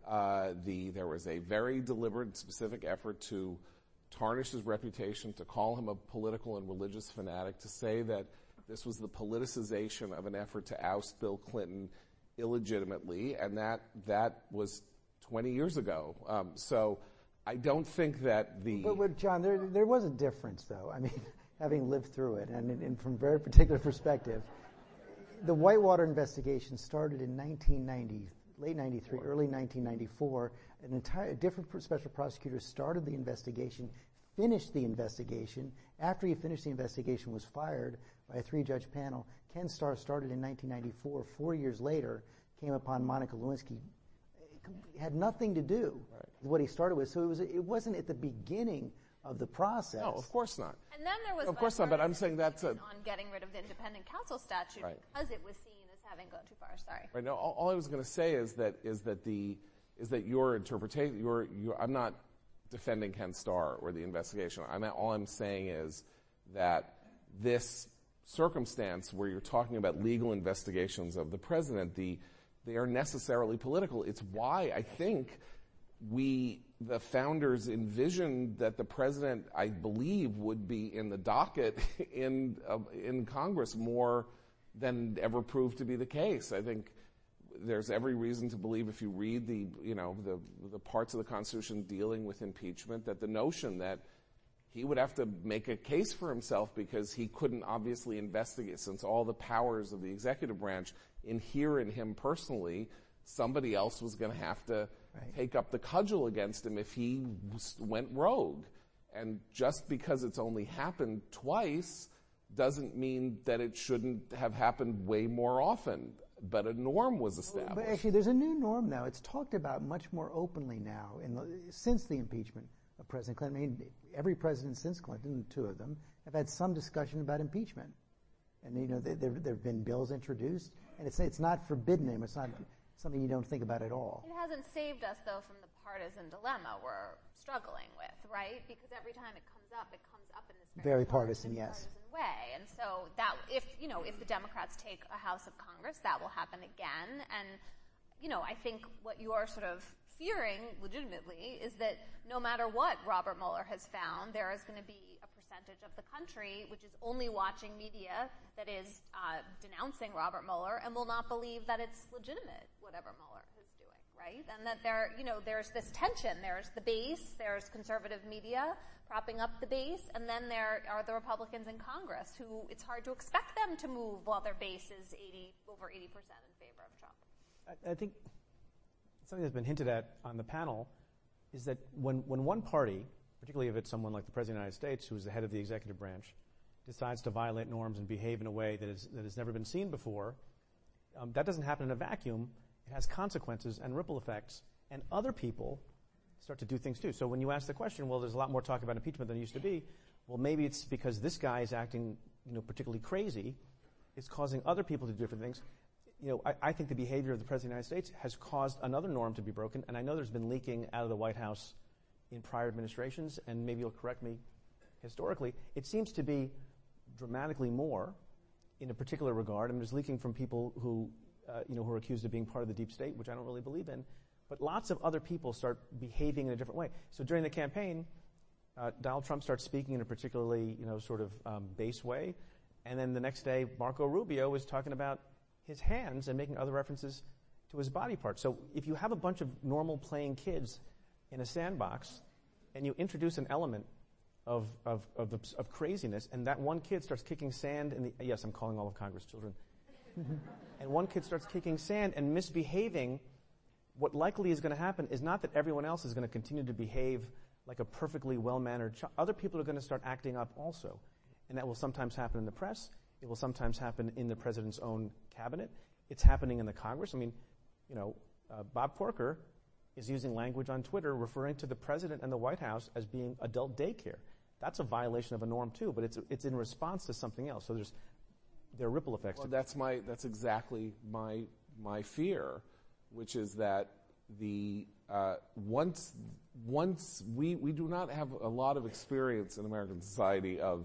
there was a very deliberate and specific effort to tarnish his reputation, to call him a political and religious fanatic, to say that this was the politicization of an effort to oust Bill Clinton illegitimately, and that was 20 years ago. So I don't think that But John, there was a difference, though. I mean, having lived through it, and from a very particular perspective, the Whitewater investigation started in 1990, late 93, early 1994. A different special prosecutor started the investigation, finished the investigation. After he finished the investigation, was fired by a 3-judge panel. Ken Starr started in 1994. 4 years later, came upon Monica Lewinsky. It had nothing to do with what he started with. So it wasn't at the beginning of the process. No, of course not. And then there was of course not. But I'm saying that's on getting rid of the independent counsel statute because it was seen as having gone too far. Sorry. Right. No. All I was going to say is that your interpretation. I'm not defending Ken Starr or the investigation. All I'm saying is that this circumstance where you're talking about legal investigations of the president, they are necessarily political. It's why I think the founders envisioned that the president, I believe, would be in the docket in Congress more than ever proved to be the case. I think there's every reason to believe, if you read the parts of the Constitution dealing with impeachment, that the notion that he would have to make a case for himself because he couldn't obviously investigate, since all the powers of the executive branch inhere in him personally, somebody else was going to have to take up the cudgel against him if he went rogue. And just because it's only happened twice doesn't mean that it shouldn't have happened way more often. But a norm was established. But actually, there's a new norm now. It's talked about much more openly now since the impeachment of President Clinton. I mean, every president since Clinton, 2 of them, have had some discussion about impeachment. And there have been bills introduced, and it's not forbidden anymore. It's not something you don't think about at all. It hasn't saved us, though, from the partisan dilemma we're struggling with, right? Because every time it comes up in this very partisan, yes, way. And so that if the Democrats take a House of Congress, that will happen again. And I think what you're sort of fearing legitimately is that no matter what Robert Mueller has found, there is going to be a percentage of the country which is only watching media that is denouncing Robert Mueller and will not believe that it's legitimate, whatever Mueller is doing, right? And that there's this tension. There's the base, there's conservative media propping up the base, and then there are the Republicans in Congress who it's hard to expect them to move while their base is over 80% in favor of Trump. I think something that's been hinted at on the panel is that when one party, particularly if it's someone like the President of the United States, who is the head of the executive branch, decides to violate norms and behave in a way that has never been seen before, that doesn't happen in a vacuum. It has consequences and ripple effects, and other people start to do things too. So when you ask the question, well, there's a lot more talk about impeachment than there used to be. Well, maybe it's because this guy is acting, particularly crazy. It's causing other people to do different things. I think the behavior of the President of the United States has caused another norm to be broken, and I know there's been leaking out of the White House in prior administrations, and maybe you'll correct me historically. It seems to be dramatically more in a particular regard. I mean, there's leaking from people who are accused of being part of the deep state, which I don't really believe in. But lots of other people start behaving in a different way. So during the campaign, Donald Trump starts speaking in a particularly, sort of base way, and then the next day, Marco Rubio is talking about his hands and making other references to his body parts. So if you have a bunch of normal playing kids in a sandbox, and you introduce an element of craziness, and that one kid starts kicking sand in the... Yes, I'm calling all of Congress children. And one kid starts kicking sand and misbehaving, what likely is going to happen is not that everyone else is going to continue to behave like a perfectly well-mannered child. Other people are going to start acting up also. And that will sometimes happen in the press. It will sometimes happen in the president's own cabinet. It's happening in the Congress. I mean, Bob Corker is using language on Twitter referring to the president and the White House as being adult daycare. That's a violation of a norm too, but it's in response to something else. So there are ripple effects. Well, that's exactly my fear, which is that once we do not have a lot of experience in American society of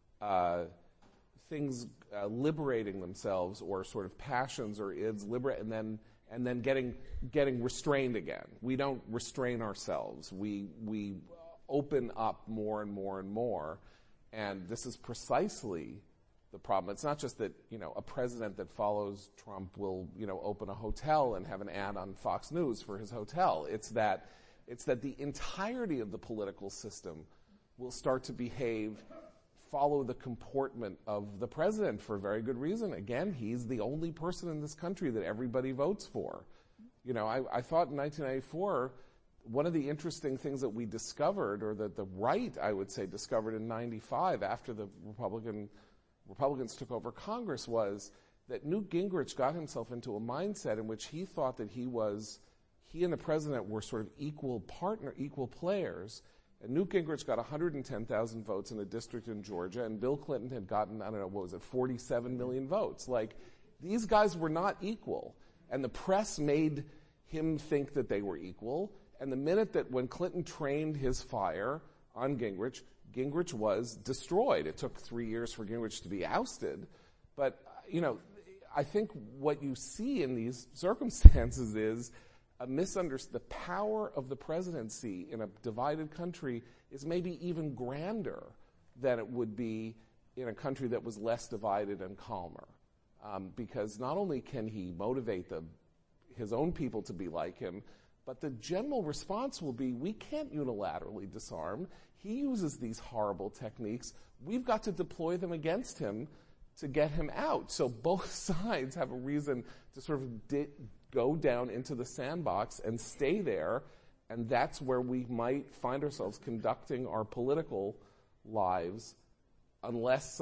things liberating themselves, or sort of passions or ids liberate and then getting restrained again. We don't restrain ourselves. We open up more and more and more, and this is precisely the problem. It's not just that a president that follows Trump will open a hotel and have an ad on Fox News for his hotel. It's that the entirety of the political system will start to follow the comportment of the president for a very good reason. Again, he's the only person in this country that everybody votes for. I thought in 1994, one of the interesting things that we discovered, or that the right, I would say, discovered in 95 after the Republicans took over Congress, was that Newt Gingrich got himself into a mindset in which he thought that he and the president were sort of equal players. And Newt Gingrich got 110,000 votes in a district in Georgia, and Bill Clinton had gotten, 47 million votes. Like, these guys were not equal. And the press made him think that they were equal. And the minute that when Clinton trained his fire on Gingrich, Gingrich was destroyed. It took 3 years for Gingrich to be ousted. But, I think what you see in these circumstances is the power of the presidency in a divided country is maybe even grander than it would be in a country that was less divided and calmer. Because not only can he motivate his own people to be like him, but the general response will be, we can't unilaterally disarm. He uses these horrible techniques. We've got to deploy them against him to get him out. So both sides have a reason to sort of go down into the sandbox and stay there, and that's where we might find ourselves conducting our political lives unless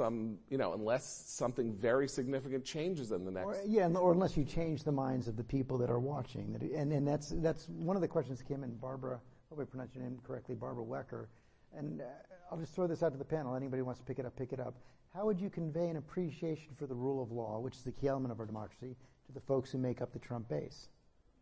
something very significant changes in the next... Or unless you change the minds of the people that are watching. And that's one of the questions that came in. Barbara, I hope I pronounced your name correctly, Barbara Wecker. And I'll just throw this out to the panel. Anybody who wants to pick it up. How would you convey an appreciation for the rule of law, which is the key element of our democracy, to the folks who make up the Trump base?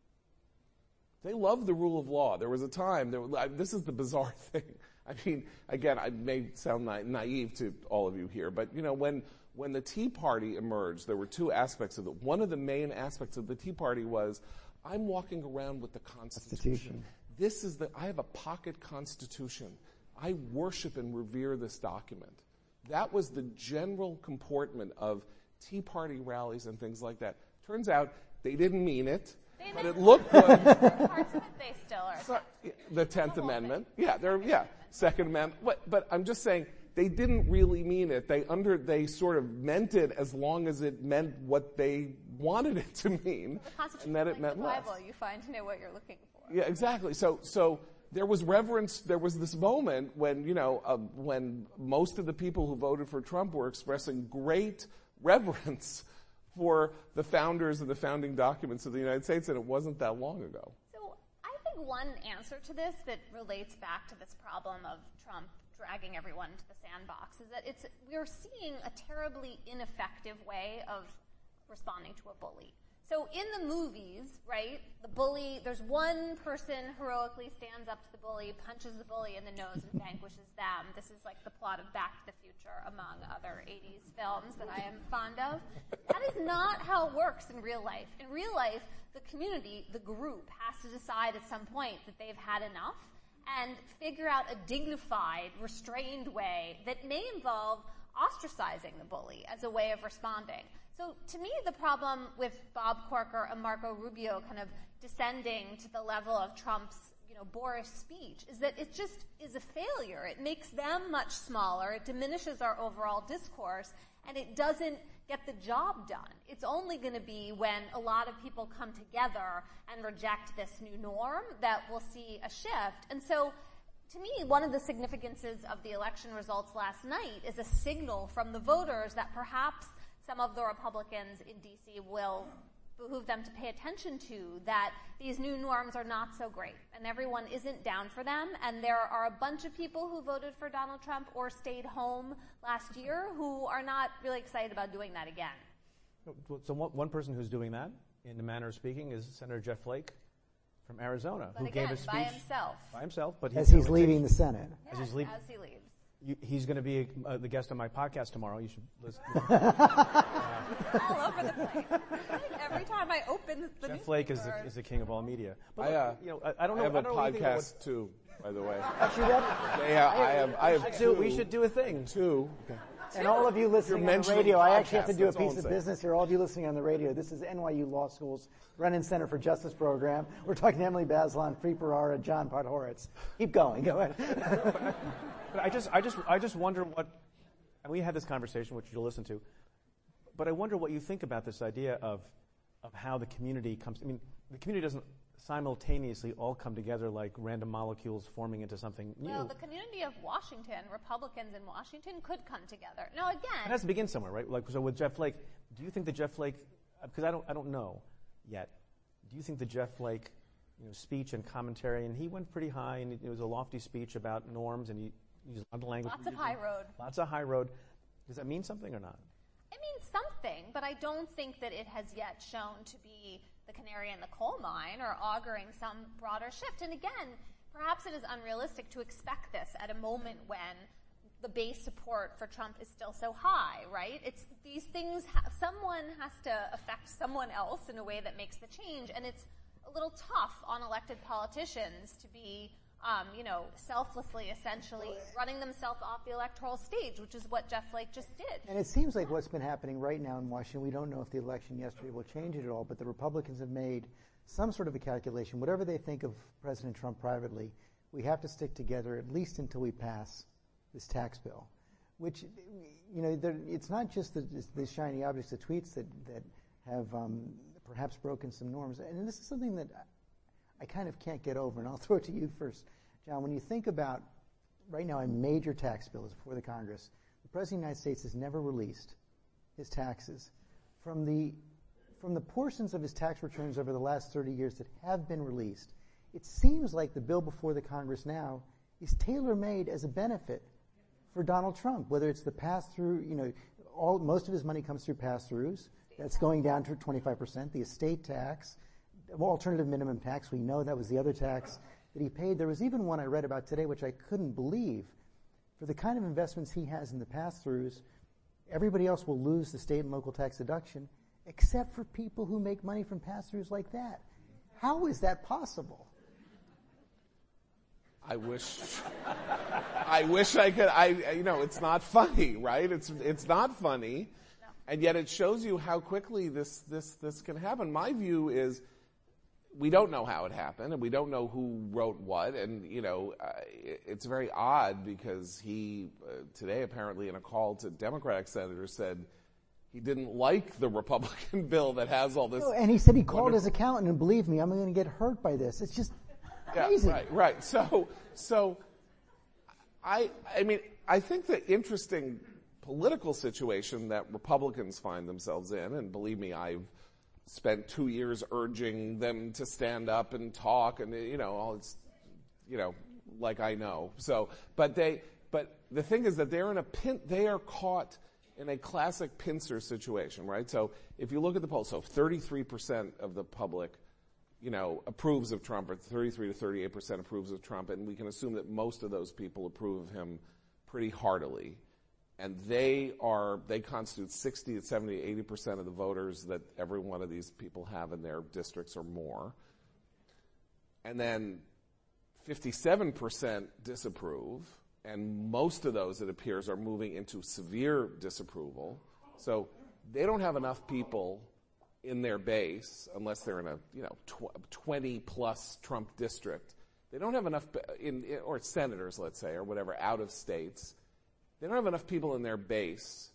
They love the rule of law. There was a time, this is the bizarre thing. I mean, again, I may sound naive to all of you here, but when the Tea Party emerged, there were two aspects of it. One of the main aspects of the Tea Party was, I'm walking around with the Constitution. I have a pocket Constitution. I worship and revere this document. That was the general comportment of Tea Party rallies and things like that. Turns out they didn't mean it, but it looked good. Parts of it they still are. So, the 10th Amendment. Second Amendment. But I'm just saying, they didn't really mean it. They sort of meant it as long as it meant what they wanted it to mean. The Constitution, and that it meant the Bible, less. you find to know what you're looking for. Yeah, exactly. So there was reverence. There was this moment when, when most of the people who voted for Trump were expressing great reverence for the founders and the founding documents of the United States, and it wasn't that long ago. So I think one answer to this that relates back to this problem of Trump dragging everyone to the sandbox is that we're seeing a terribly ineffective way of responding to a bully. So in the movies, right, the bully, there's one person heroically stands up to the bully, punches the bully in the nose, and vanquishes them. This is like the plot of Back to the Future, among other 80s films that I am fond of. That is not how it works in real life. In real life, the community, the group, has to decide at some point that they've had enough, and figure out a dignified, restrained way that may involve ostracizing the bully as a way of responding. So to me, the problem with Bob Corker and Marco Rubio kind of descending to the level of Trump's Boris speech is that it just is a failure. It makes them much smaller, it diminishes our overall discourse, and it doesn't get the job done. It's only going to be when a lot of people come together and reject this new norm that we'll see a shift. And so, to me, one of the significances of the election results last night is a signal from the voters that perhaps some of the Republicans in D.C. will behoove them to pay attention to, that these new norms are not so great and everyone isn't down for them, and there are a bunch of people who voted for Donald Trump or stayed home last year who are not really excited about doing that again. So one person who's doing that, in the manner of speaking, is Senator Jeff Flake from Arizona, but who again, gave a speech by himself, but as he's leaving the Senate. Yes, as he leaves. He's going to be the guest on my podcast tomorrow. You should listen. All over the place. Every time I open the Jeff Flake is the king of all media. But I don't know. I have a podcast too, by the way. Actually, I have two. We should do a thing. Two. Okay. And all of you listening on the radio, I actually have to do a piece of business here. All of you listening on the radio, this is NYU Law School's Brennan Center for Justice program. We're talking to Emily Bazelon, Preet Bharara, and John Podhoretz. Keep going. Go ahead. But I just wonder what, and we had this conversation, which you'll listen to, but I wonder what you think about this idea of how the community comes. I mean, the community doesn't simultaneously all come together like random molecules forming into something new. Well, the community of Washington, Republicans in Washington, could come together. Now, again, it has to begin somewhere, right? Like, so with Jeff Flake, do you think that Jeff Flake? Because I don't know yet. Do you think the Jeff Flake, speech and commentary, and he went pretty high, and it was a lofty speech about norms, and he used a lot of language. Lots of high road. Lots of high road. Does that mean something or not? It means something, but I don't think that it has yet shown to be the canary in the coal mine or auguring some broader shift. And again, perhaps it is unrealistic to expect this at a moment when the base support for Trump is still so high, right? It's these things, someone has to affect someone else in a way that makes the change, and it's a little tough on elected politicians to be selflessly, essentially, running themselves off the electoral stage, which is what Jeff Flake just did. And it seems like what's been happening right now in Washington, we don't know if the election yesterday will change it at all, but the Republicans have made some sort of a calculation. Whatever they think of President Trump privately, we have to stick together at least until we pass this tax bill, which, it's not just the shiny objects, the tweets that have perhaps broken some norms. And this is something that I kind of can't get over, and I'll throw it to you first. John, when you think about right now a major tax bill is before the Congress, the President of the United States has never released his taxes. From the portions of his tax returns over the last 30 years that have been released, it seems like the bill before the Congress now is tailor-made as a benefit for Donald Trump, whether it's the pass-through, most of his money comes through pass-throughs. That's going down to 25%, the estate tax, alternative minimum tax. We know that was the other tax that he paid. There was even one I read about today, which I couldn't believe. For the kind of investments he has in the pass-throughs, everybody else will lose the state and local tax deduction, except for people who make money from pass-throughs like that. How is that possible? I wish I could. It's not funny, right? It's not funny, and yet it shows you how quickly this can happen. My view is, we don't know how it happened, and we don't know who wrote what, and it's very odd because he today apparently in a call to Democratic senators said he didn't like the Republican bill that has all this. And he said he called his accountant, and believe me, I'm going to get hurt by this. It's just crazy. Yeah, right. So I think the interesting political situation that Republicans find themselves in, and believe me, I've spent 2 years urging them to stand up and talk, and like I know. So, but the thing is that they are caught in a classic pincer situation, right? So if you look at the polls, so 33% of the public, approves of Trump, or 33 to 38% approves of Trump, and we can assume that most of those people approve of him pretty heartily. And they constitute 60 to 70, 80% of the voters that every one of these people have in their districts or more. And then 57% disapprove, and most of those, it appears, are moving into severe disapproval. So they don't have enough people in their base, unless they're in a 20-plus Trump district. They don't have enough, or senators, let's say, or whatever, out of states. They don't have enough people in their base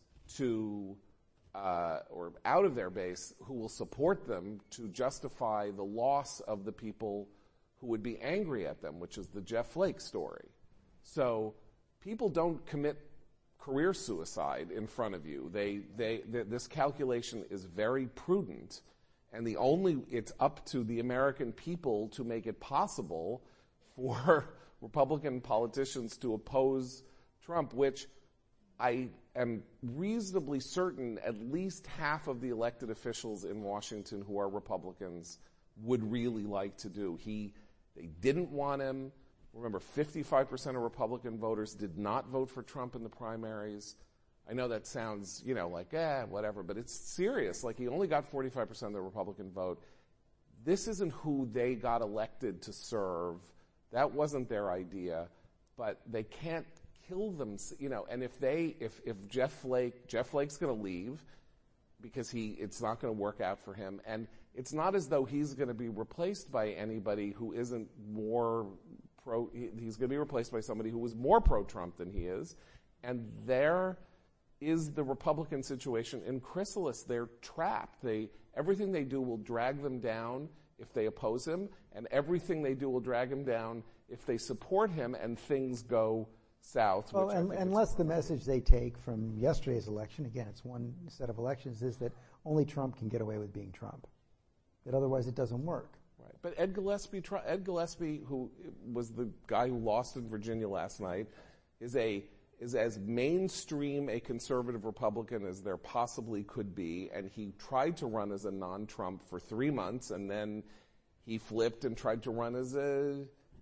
or out of their base who will support them to justify the loss of the people who would be angry at them, which is the Jeff Flake story. So people don't commit career suicide in front of you. This calculation is very prudent, and it's up to the American people to make it possible for Republican politicians to oppose Trump, which I am reasonably certain at least half of the elected officials in Washington who are Republicans would really like to do. They didn't want him. Remember, 55% of Republican voters did not vote for Trump in the primaries. I know that sounds, like, whatever, but it's serious. Like, he only got 45% of the Republican vote. This isn't who they got elected to serve. That wasn't their idea. But they can't kill them, and if Jeff Flake's going to leave because it's not going to work out for him, and it's not as though he's going to be replaced by anybody who isn't more he's going to be replaced by somebody who was more pro-Trump than he is. And there is the Republican situation in chrysalis. They're trapped. Everything they do will drag them down if they oppose him, and everything they do will drag him down if they support him, and things go south. Well, unless the message they take from yesterday's election, again, it's one set of elections, is that only Trump can get away with being Trump. That otherwise it doesn't work. Right. But Ed Gillespie, who was the guy who lost in Virginia last night, is as mainstream a conservative Republican as there possibly could be, and he tried to run as a non-Trump for 3 months, and then he flipped and tried to run as a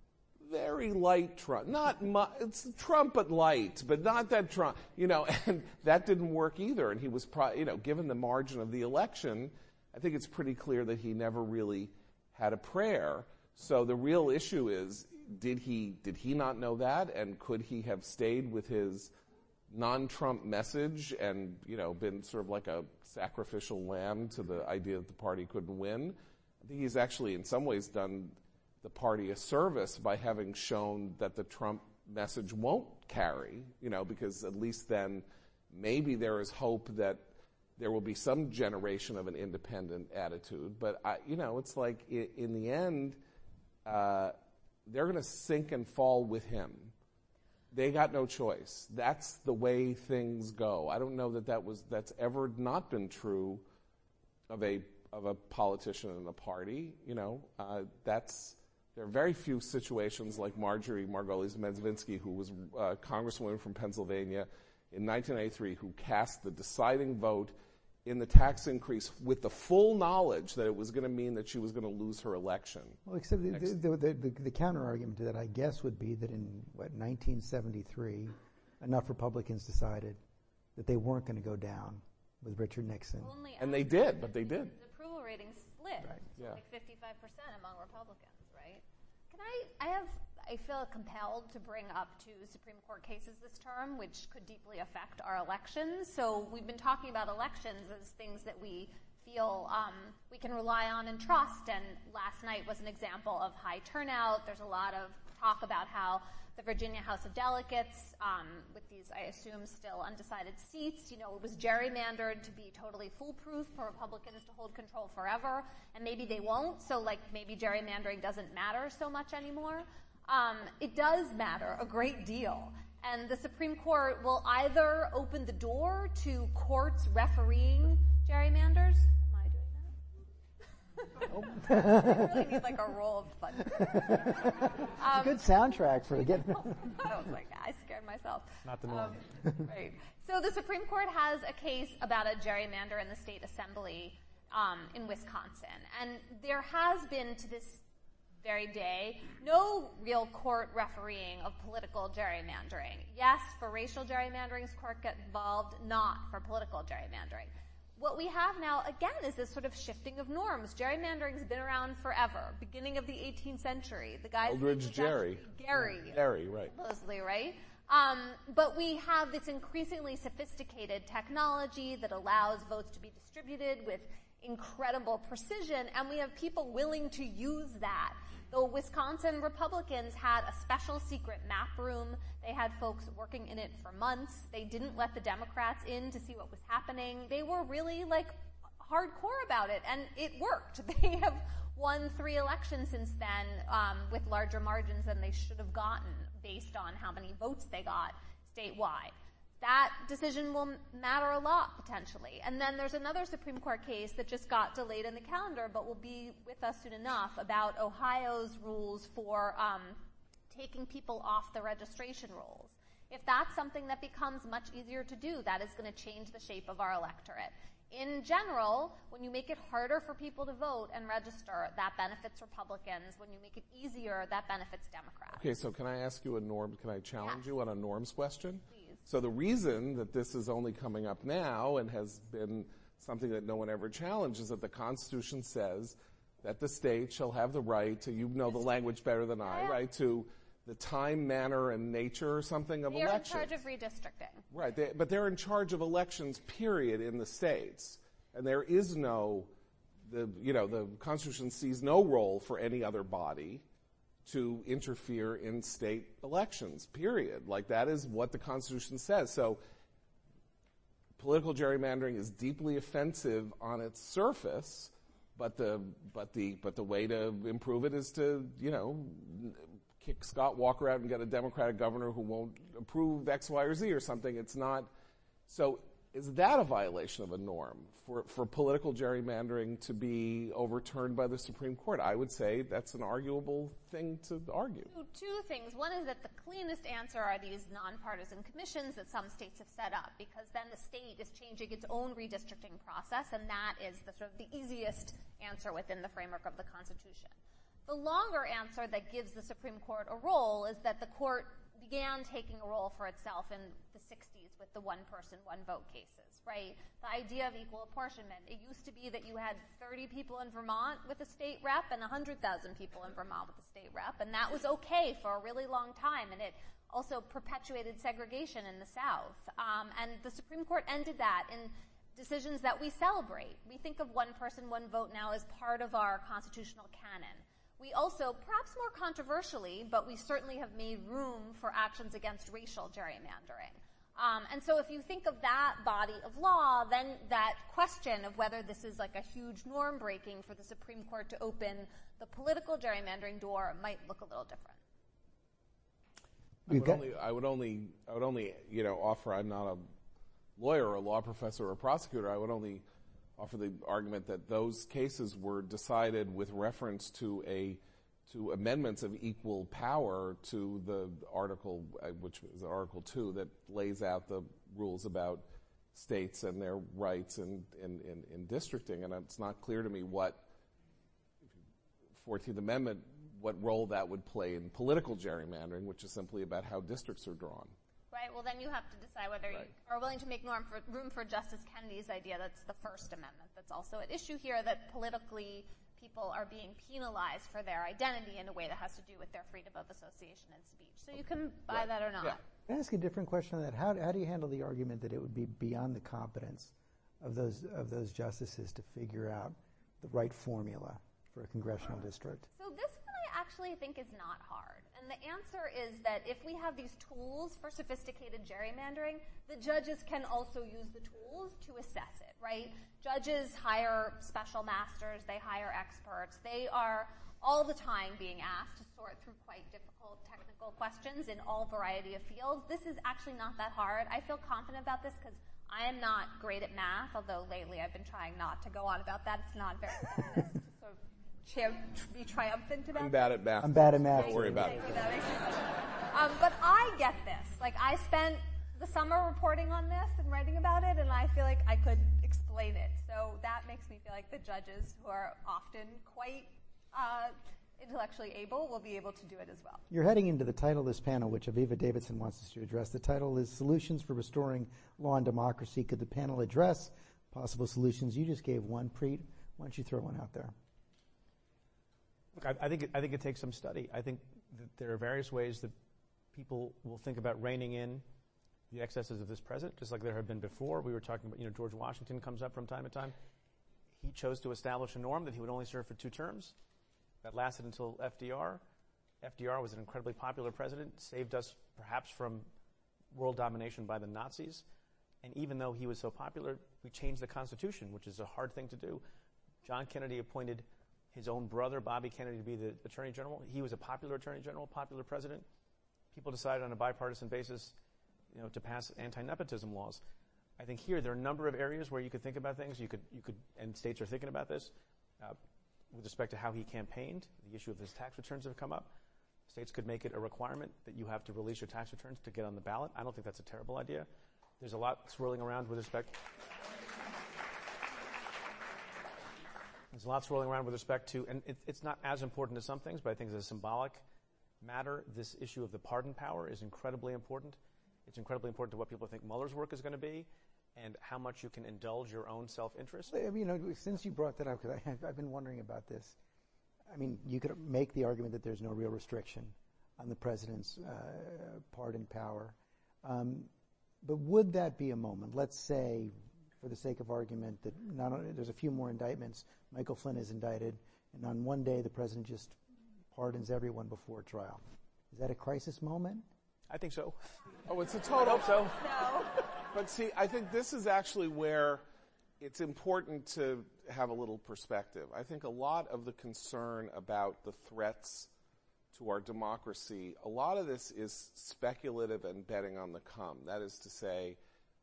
very light Trump. It's Trump but light, but not that Trump, and that didn't work either. And he was, given the margin of the election, I think it's pretty clear that he never really had a prayer. So the real issue is, did he not know that, and could he have stayed with his non-Trump message and been sort of like a sacrificial lamb to the idea that the party couldn't win? I think he's actually in some ways done the party a service by having shown that the Trump message won't carry, because at least then maybe there is hope that there will be some generation of an independent attitude. But, it's like in the end, they're going to sink and fall with him. They got no choice. That's the way things go. I don't know that's ever not been true of a politician in a party. There are very few situations like Marjorie Margolis-Medzvinsky, who was a congresswoman from Pennsylvania in 1993, who cast the deciding vote in the tax increase with the full knowledge that it was going to mean that she was going to lose her election. Well, except the counter-argument to that, I guess, would be that in, 1973, enough Republicans decided that they weren't going to go down with Richard Nixon. And they did, but they did. The approval rating split. Right. So like 55% among Republicans, right? I feel compelled to bring up two Supreme Court cases this term, which could deeply affect our elections. So we've been talking about elections as things that we feel we can rely on and trust. And last night was an example of high turnout. There's a lot of talk about how the Virginia House of Delegates, with these, I assume, still undecided seats, it was gerrymandered to be totally foolproof for Republicans to hold control forever, and maybe they won't, so maybe gerrymandering doesn't matter so much anymore. It does matter a great deal, and the Supreme Court will either open the door to courts refereeing gerrymanders. I really need a roll of thunder. Good soundtrack for getting. I was I scared myself. Not the norm. Right. So the Supreme Court has a case about a gerrymander in the state assembly in Wisconsin, and there has been to this very day no real court refereeing of political gerrymandering. Yes, for racial gerrymanderings, court get involved, not for political gerrymandering. What we have now, again, is this sort of shifting of norms. Gerrymandering's been around forever, beginning of the 18th century. The guy's Eldridge Gerry. Gary. Gerry, right. Supposedly, right? But we have this increasingly sophisticated technology that allows votes to be distributed with incredible precision, and we have people willing to use that. The Wisconsin Republicans had a special secret map room. They had folks working in it for months. They didn't let the Democrats in to see what was happening. They were really, hardcore about it, and it worked. They have won 3 elections since then with larger margins than they should have gotten based on how many votes they got statewide. That decision will matter a lot, potentially. And then there's another Supreme Court case that just got delayed in the calendar, but will be with us soon enough, about Ohio's rules for taking people off the registration rolls. If that's something that becomes much easier to do, that is going to change the shape of our electorate. In general, when you make it harder for people to vote and register, that benefits Republicans. When you make it easier, that benefits Democrats. Okay, so can I ask you can I challenge you on a norms question? Please. So the reason that this is only coming up now and has been something that no one ever challenged is that the Constitution says that the state shall have the right to, you know the language better than I, right, to the time, manner, and nature or something of elections. They're in charge of redistricting. Right, but they're in charge of elections, period, in the states. And there is the Constitution sees no role for any other body to interfere in state elections, period. That is what the Constitution says. So political gerrymandering is deeply offensive on its surface, but the way to improve it is to, kick Scott Walker out and get a Democratic governor who won't approve X, Y, or Z or something. It's not. So is that a violation of a norm for political gerrymandering to be overturned by the Supreme Court? I would say that's an arguable thing to argue. Two things. One is that the cleanest answer are these nonpartisan commissions that some states have set up, because then the state is changing its own redistricting process, and that is the easiest answer within the framework of the Constitution. The longer answer that gives the Supreme Court a role is that the court began taking a role for itself in the 60s with the one-person, one-vote cases, right? The idea of equal apportionment. It used to be that you had 30 people in Vermont with a state rep and 100,000 people in Vermont with a state rep, and that was okay for a really long time, and it also perpetuated segregation in the South. And the Supreme Court ended that in decisions that we celebrate. We think of one person, one vote now as part of our constitutional canon. We also, perhaps more controversially, but we certainly have made room for actions against racial gerrymandering. And so if you think of that body of law, then that question of whether this is a huge norm breaking for the Supreme Court to open the political gerrymandering door might look a little different. I would only offer, I'm not a lawyer or a law professor or a prosecutor, I would only offer the argument that those cases were decided with reference to amendments of equal power to the article, which is Article 2, that lays out the rules about states and their rights in districting. And it's not clear to me what 14th Amendment, what role that would play in political gerrymandering, which is simply about how districts are drawn. Right. Well, then you have to decide whether you are willing to make room for Justice Kennedy's idea. That's the First Amendment. That's also at issue here, that politically people are being penalized for their identity in a way that has to do with their freedom of association and speech. So you can buy that or not. Yeah. Can I ask a different question on that? How do you handle the argument that it would be beyond the competence of those justices to figure out the right formula for a congressional district? So this one I actually think is not hard. And the answer is that if we have these tools for sophisticated gerrymandering, the judges can also use the tools to assess it, right? Judges hire special masters, they hire experts. They are all the time being asked to sort through quite difficult technical questions in all variety of fields. This is actually not that hard. I feel confident about this because I am not great at math, although lately I've been trying not to go on about that. It's not very feminist to sort of be triumphant about it. I'm bad at math. I'm bad at math. Don't worry about it. But I get this. I spent the summer reporting on this and writing about it, and I feel like I could explain it. So that makes me feel like the judges, who are often quite intellectually able, will be able to do it as well. You're heading into the title of this panel, which Aviva Davidson wants us to address. The title is Solutions for Restoring Law and Democracy. Could the panel address possible solutions. You just gave one, Preet. Why don't you throw one out there? Look, I think it takes some study. I think that there are various ways that people will think about reining in the excesses of this president, just like there have been before. We were talking about, George Washington comes up from time to time. He chose to establish a norm that he would only serve for 2 terms. That lasted until FDR. FDR was an incredibly popular president, saved us perhaps from world domination by the Nazis. And even though he was so popular, we changed the Constitution, which is a hard thing to do. John Kennedy appointed his own brother, Bobby Kennedy, to be the Attorney General. He was a popular Attorney General, popular president. People decided on a bipartisan basis, to pass anti-nepotism laws. I think here there are a number of areas where you could think about things. You could, and states are thinking about this with respect to how he campaigned. The issue of his tax returns have come up. States could make it a requirement that you have to release your tax returns to get on the ballot. I don't think that's a terrible idea. There's a lot swirling around with respect. There's a lot swirling around with respect to, and it's not as important as some things, but I think it's a symbolic matter. This issue of the pardon power is incredibly important. It's incredibly important to what people think Mueller's work is going to be and how much you can indulge your own self-interest. Since you brought that up, because I've been wondering about this, you could make the argument that there's no real restriction on the president's pardon power. But would that be a moment? Let's say, for the sake of argument, that not only there's a few more indictments, Michael Flynn is indicted, and on one day the president just pardons everyone before trial. Is that a crisis moment? I think so. Oh, it's a total. I hope so. No. But see, I think this is actually where it's important to have a little perspective. I think a lot of the concern about the threats to our democracy, a lot of this is speculative and betting on the come. That is to say,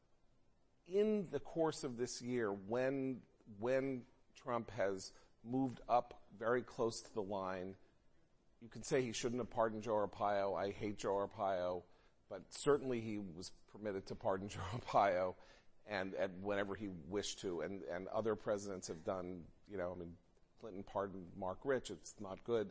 in the course of this year, when Trump has moved up very close to the line, you can say he shouldn't have pardoned Joe Arpaio. I hate Joe Arpaio, but certainly he was permitted to pardon Joe Arpaio and whenever he wished to, and other presidents have done, Clinton pardoned Mark Rich. It's not good.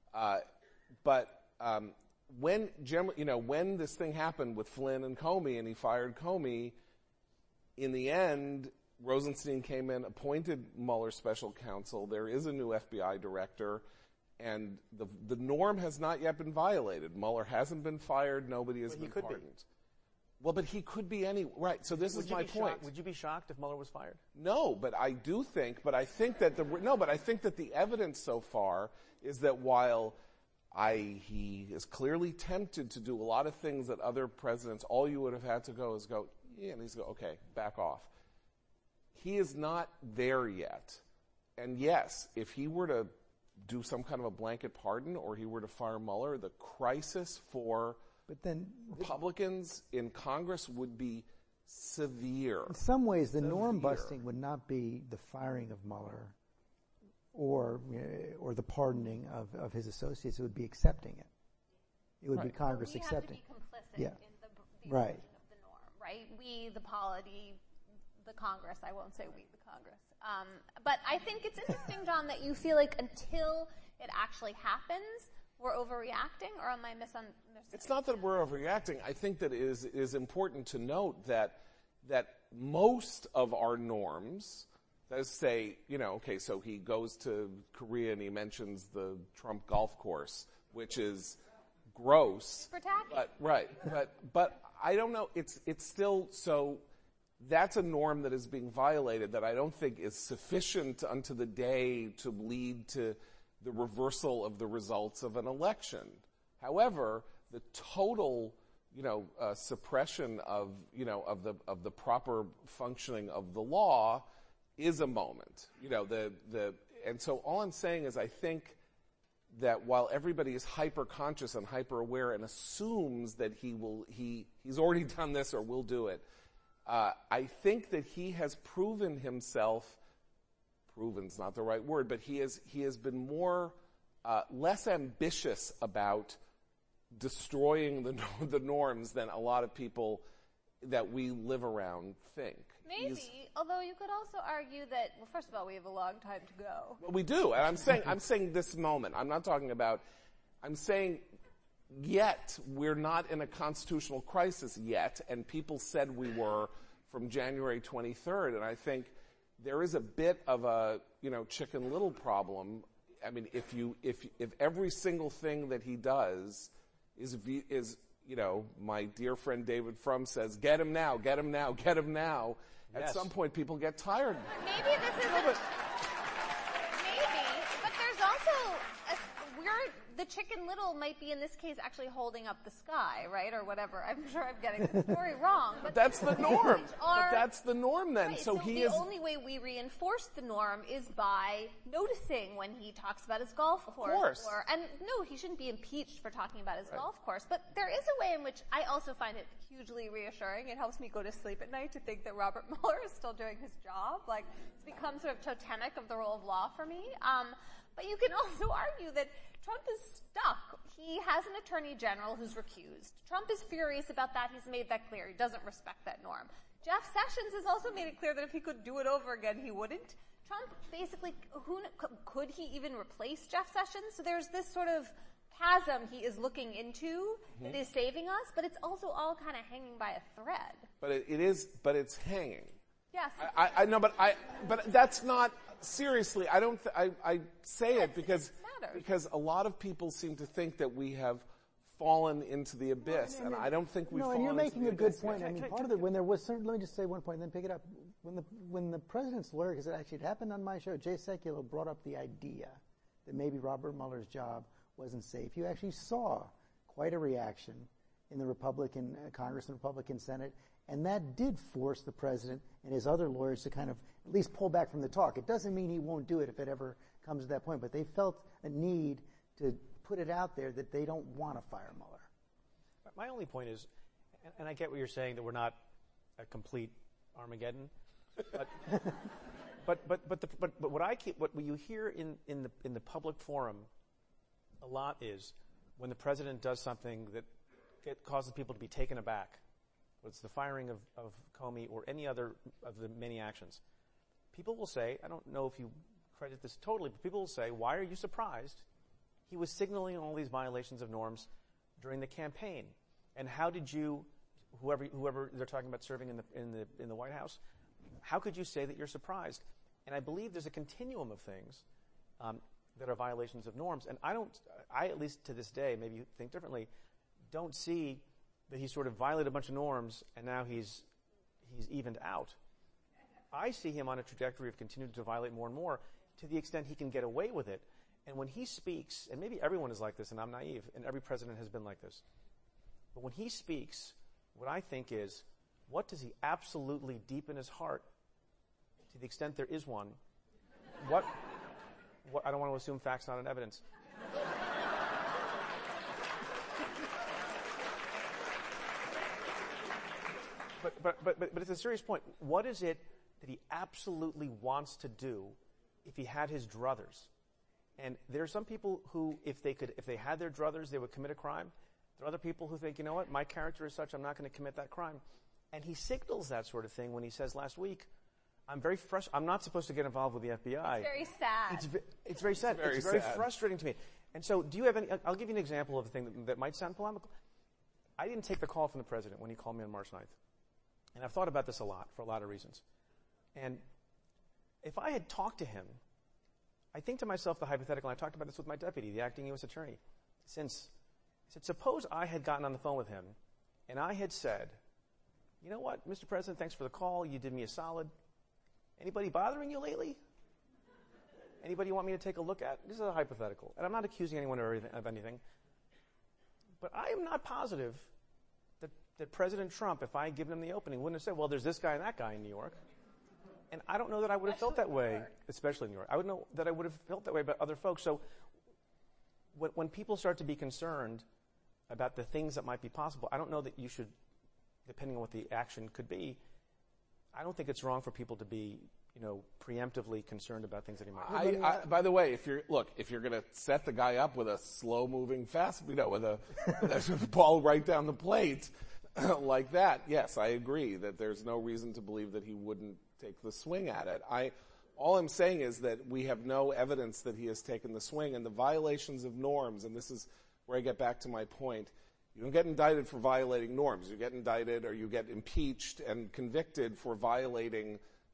But when this thing happened with Flynn and Comey and he fired Comey, in the end, Rosenstein came in, appointed Mueller special counsel. There is a new FBI director, and the norm has not yet been violated. Mueller hasn't been fired. Nobody has been pardoned. Well, but he could be right. So this is my point. Would you be shocked if Mueller was fired? No, but I think that the evidence so far is that while he is clearly tempted to do a lot of things that other presidents, all you would have had to go is go, yeah, and he's go, okay, back off. He is not there yet. And yes, if he were to do some kind of a blanket pardon or he were to fire Mueller, the crisis for Republicans in Congress would be severe. In some ways, the norm busting would not be the firing of Mueller or the pardoning of his associates. It would be accepting it. It would be Congress accepting. We have to be complicit in the right. of the norm, right? We, the polity, the Congress. I won't say we, the Congress. But I think it's interesting, John, that you feel like until it actually happens, we're overreacting, or am I misunderstanding? It's not that we're overreacting. I think that it is important to note that most of our norms, let's say, so he goes to Korea and he mentions the Trump golf course, which is gross. Super tacky. But I don't know. It's still so. That's a norm that is being violated that I don't think is sufficient unto the day to lead to the reversal of the results of an election. However, the total, suppression of the proper functioning of the law is a moment. And so all I'm saying is I think that while everybody is hyper conscious and hyper aware and assumes that he's already done this or will do it, I think that he has proven himself. Proven's not the right word, but he has been less ambitious about destroying the norms than a lot of people that we live around think. Maybe, although you could also argue that, well, first of all, we have a long time to go. Well, we do, and I'm saying this moment. I'm not talking about. I'm saying yet we're not in a constitutional crisis yet, and people said we were from January 23rd, and I think there is a bit of a, Chicken Little problem. I mean, if every single thing that he does is my dear friend David Frum says, get him now, get him now, get him now. At some point, people get tired. Maybe this is maybe, but there's also the Chicken Little might be in this case actually holding up the sky, right, or whatever. I'm sure I'm getting the story wrong, but that's the norm. But that's the norm then. Right, so the only way we reinforce the norm is by noticing when he talks about his golf course. Of course. And no, he shouldn't be impeached for talking about his golf course. But there is a way in which I also find it hugely reassuring. It helps me go to sleep at night to think that Robert Mueller is still doing his job. Like, it's become sort of totemic of the rule of law for me. But you can also argue that Trump is stuck. He has an attorney general who's recused. Trump is furious about that. He's made that clear. He doesn't respect that norm. Jeff Sessions has also made it clear that if he could do it over again, he wouldn't. Trump basically, could he even replace Jeff Sessions? So there's this sort of chasm he is looking into that is saving us, but it's also all kind of hanging by a thread. But it's hanging. Yes. I know, but that's not, seriously, I say it because a lot of people seem to think that we have fallen into the abyss, and I don't think we've fallen into the abyss. No, and you're making a good point. I mean, part of it, when there was, let me just say one point and then pick it up. When the president's lawyer, because it happened on my show, Jay Sekulow brought up the idea that maybe Robert Mueller's job wasn't safe. You actually saw quite a reaction in the Republican Congress and Republican Senate, and that did force the president and his other lawyers to kind of at least pull back from the talk. It doesn't mean he won't do it if it ever comes to that point, but they felt a need to put it out there that they don't want to fire Mueller. My only point is, and I get what you're saying, that we're not a complete Armageddon, but what you hear in the public forum a lot is when the president does something that causes people to be taken aback, whether it's the firing of Comey or any other of the many actions. People will say, I don't know if you credit this totally, but people will say, why are you surprised? He was signaling all these violations of norms during the campaign. And how did you, whoever they're talking about serving in the White House, how could you say that you're surprised? And I believe there's a continuum of things that are violations of norms. And I at least to this day, maybe you think differently, don't see that he sort of violated a bunch of norms and now he's evened out. I see him on a trajectory of continuing to violate more and more to the extent he can get away with it. And when he speaks, and maybe everyone is like this, and I'm naive, and every president has been like this, but when he speaks, what I think is, what does he absolutely deep in his heart, to the extent there is one, what I don't want to assume facts, not in evidence. But it's a serious point. What is it that he absolutely wants to do if he had his druthers? And there are some people who, if they had their druthers, they would commit a crime. There are other people who think, you know what, my character is such, I'm not going to commit that crime. And he signals that sort of thing when he says last week, I'm very frustrated. I'm not supposed to get involved with the FBI. It's very sad. It's very sad. It's very frustrating to me. And so do you have any, I'll give you an example of a thing that might sound polemical. I didn't take the call from the president when he called me on March 9th. And I've thought about this a lot for a lot of reasons. And if I had talked to him, I think to myself the hypothetical, and I talked about this with my deputy, the acting U.S. attorney, I said, suppose I had gotten on the phone with him and I had said, you know what, Mr. President, thanks for the call. You did me a solid. Anybody bothering you lately? Anybody you want me to take a look at? This is a hypothetical. And I'm not accusing anyone of anything. But I am not positive that President Trump, if I had given him the opening, wouldn't have said, well, there's this guy and that guy in New York. And I don't know that I would have felt that way, especially in New York. I would know that I would have felt that way about other folks. So when people start to be concerned about the things that might be possible, I don't know that you should, depending on what the action could be, I don't think it's wrong for people to be, preemptively concerned about things that he might. By the way, if you're going to set the guy up with a slow-moving with a ball right down the plate like that, yes, I agree that there's no reason to believe that he wouldn't take the swing at it. All I'm saying is that we have no evidence that he has taken the swing, and the violations of norms, and this is where I get back to my point, you don't get indicted for violating norms. You get indicted or you get impeached and convicted for violating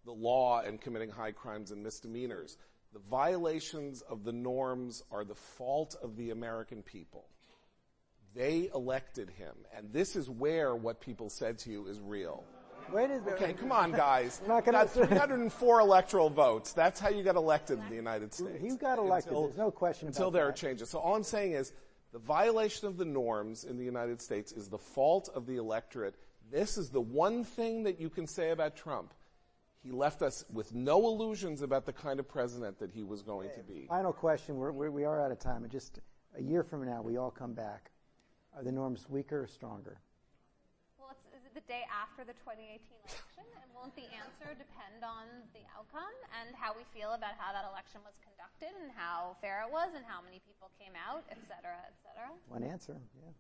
the law and committing high crimes and misdemeanors. The violations of the norms are the fault of the American people. They elected him, and this is where what people said to you is real. Okay, come on, guys. You got 304 electoral votes. That's how you got elected in the United States. You got elected. There's no question about that. Until there are changes. So all I'm saying is the violation of the norms in the United States is the fault of the electorate. This is the one thing that you can say about Trump. He left us with no illusions about the kind of president that he was going to be. Final question. We are out of time. Just a year from now, we all come back. Are the norms weaker or stronger? Well, is it the day after the 2018 election? And won't the answer depend on the outcome and how we feel about how that election was conducted and how fair it was and how many people came out, et cetera, et cetera? One answer, yeah.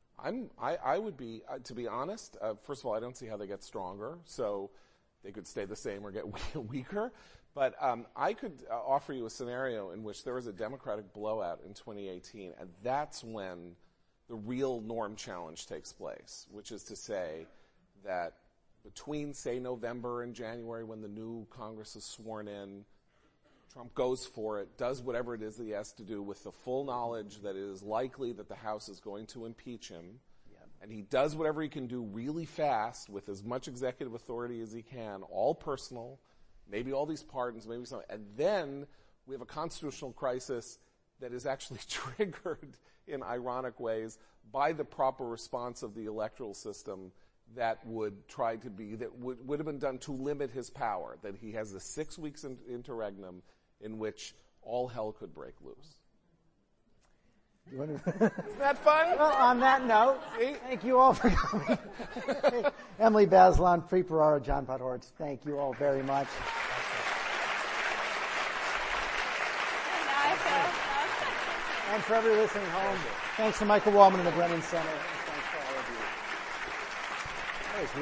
I would be, to be honest, first of all, I don't see how they get stronger, so they could stay the same or get weaker. But I could offer you a scenario in which there was a Democratic blowout in 2018, and that's when the real norm challenge takes place, which is to say that between, say, November and January when the new Congress is sworn in, Trump goes for it, does whatever it is that he has to do with the full knowledge that it is likely that the House is going to impeach him, and he does whatever he can do really fast with as much executive authority as he can, all personal, maybe all these pardons, maybe some, and then we have a constitutional crisis that is actually triggered in ironic ways by the proper response of the electoral system that would try to be, that would have been done to limit his power, that he has the 6 weeks interregnum in which all hell could break loose. Isn't that fun? Well, on that note, thank you all for coming. Emily Bazelon, Preet Bharara, John Podhoretz, thank you all very much. And for everybody listening home, thanks to Michael Wallman and the Brennan Center.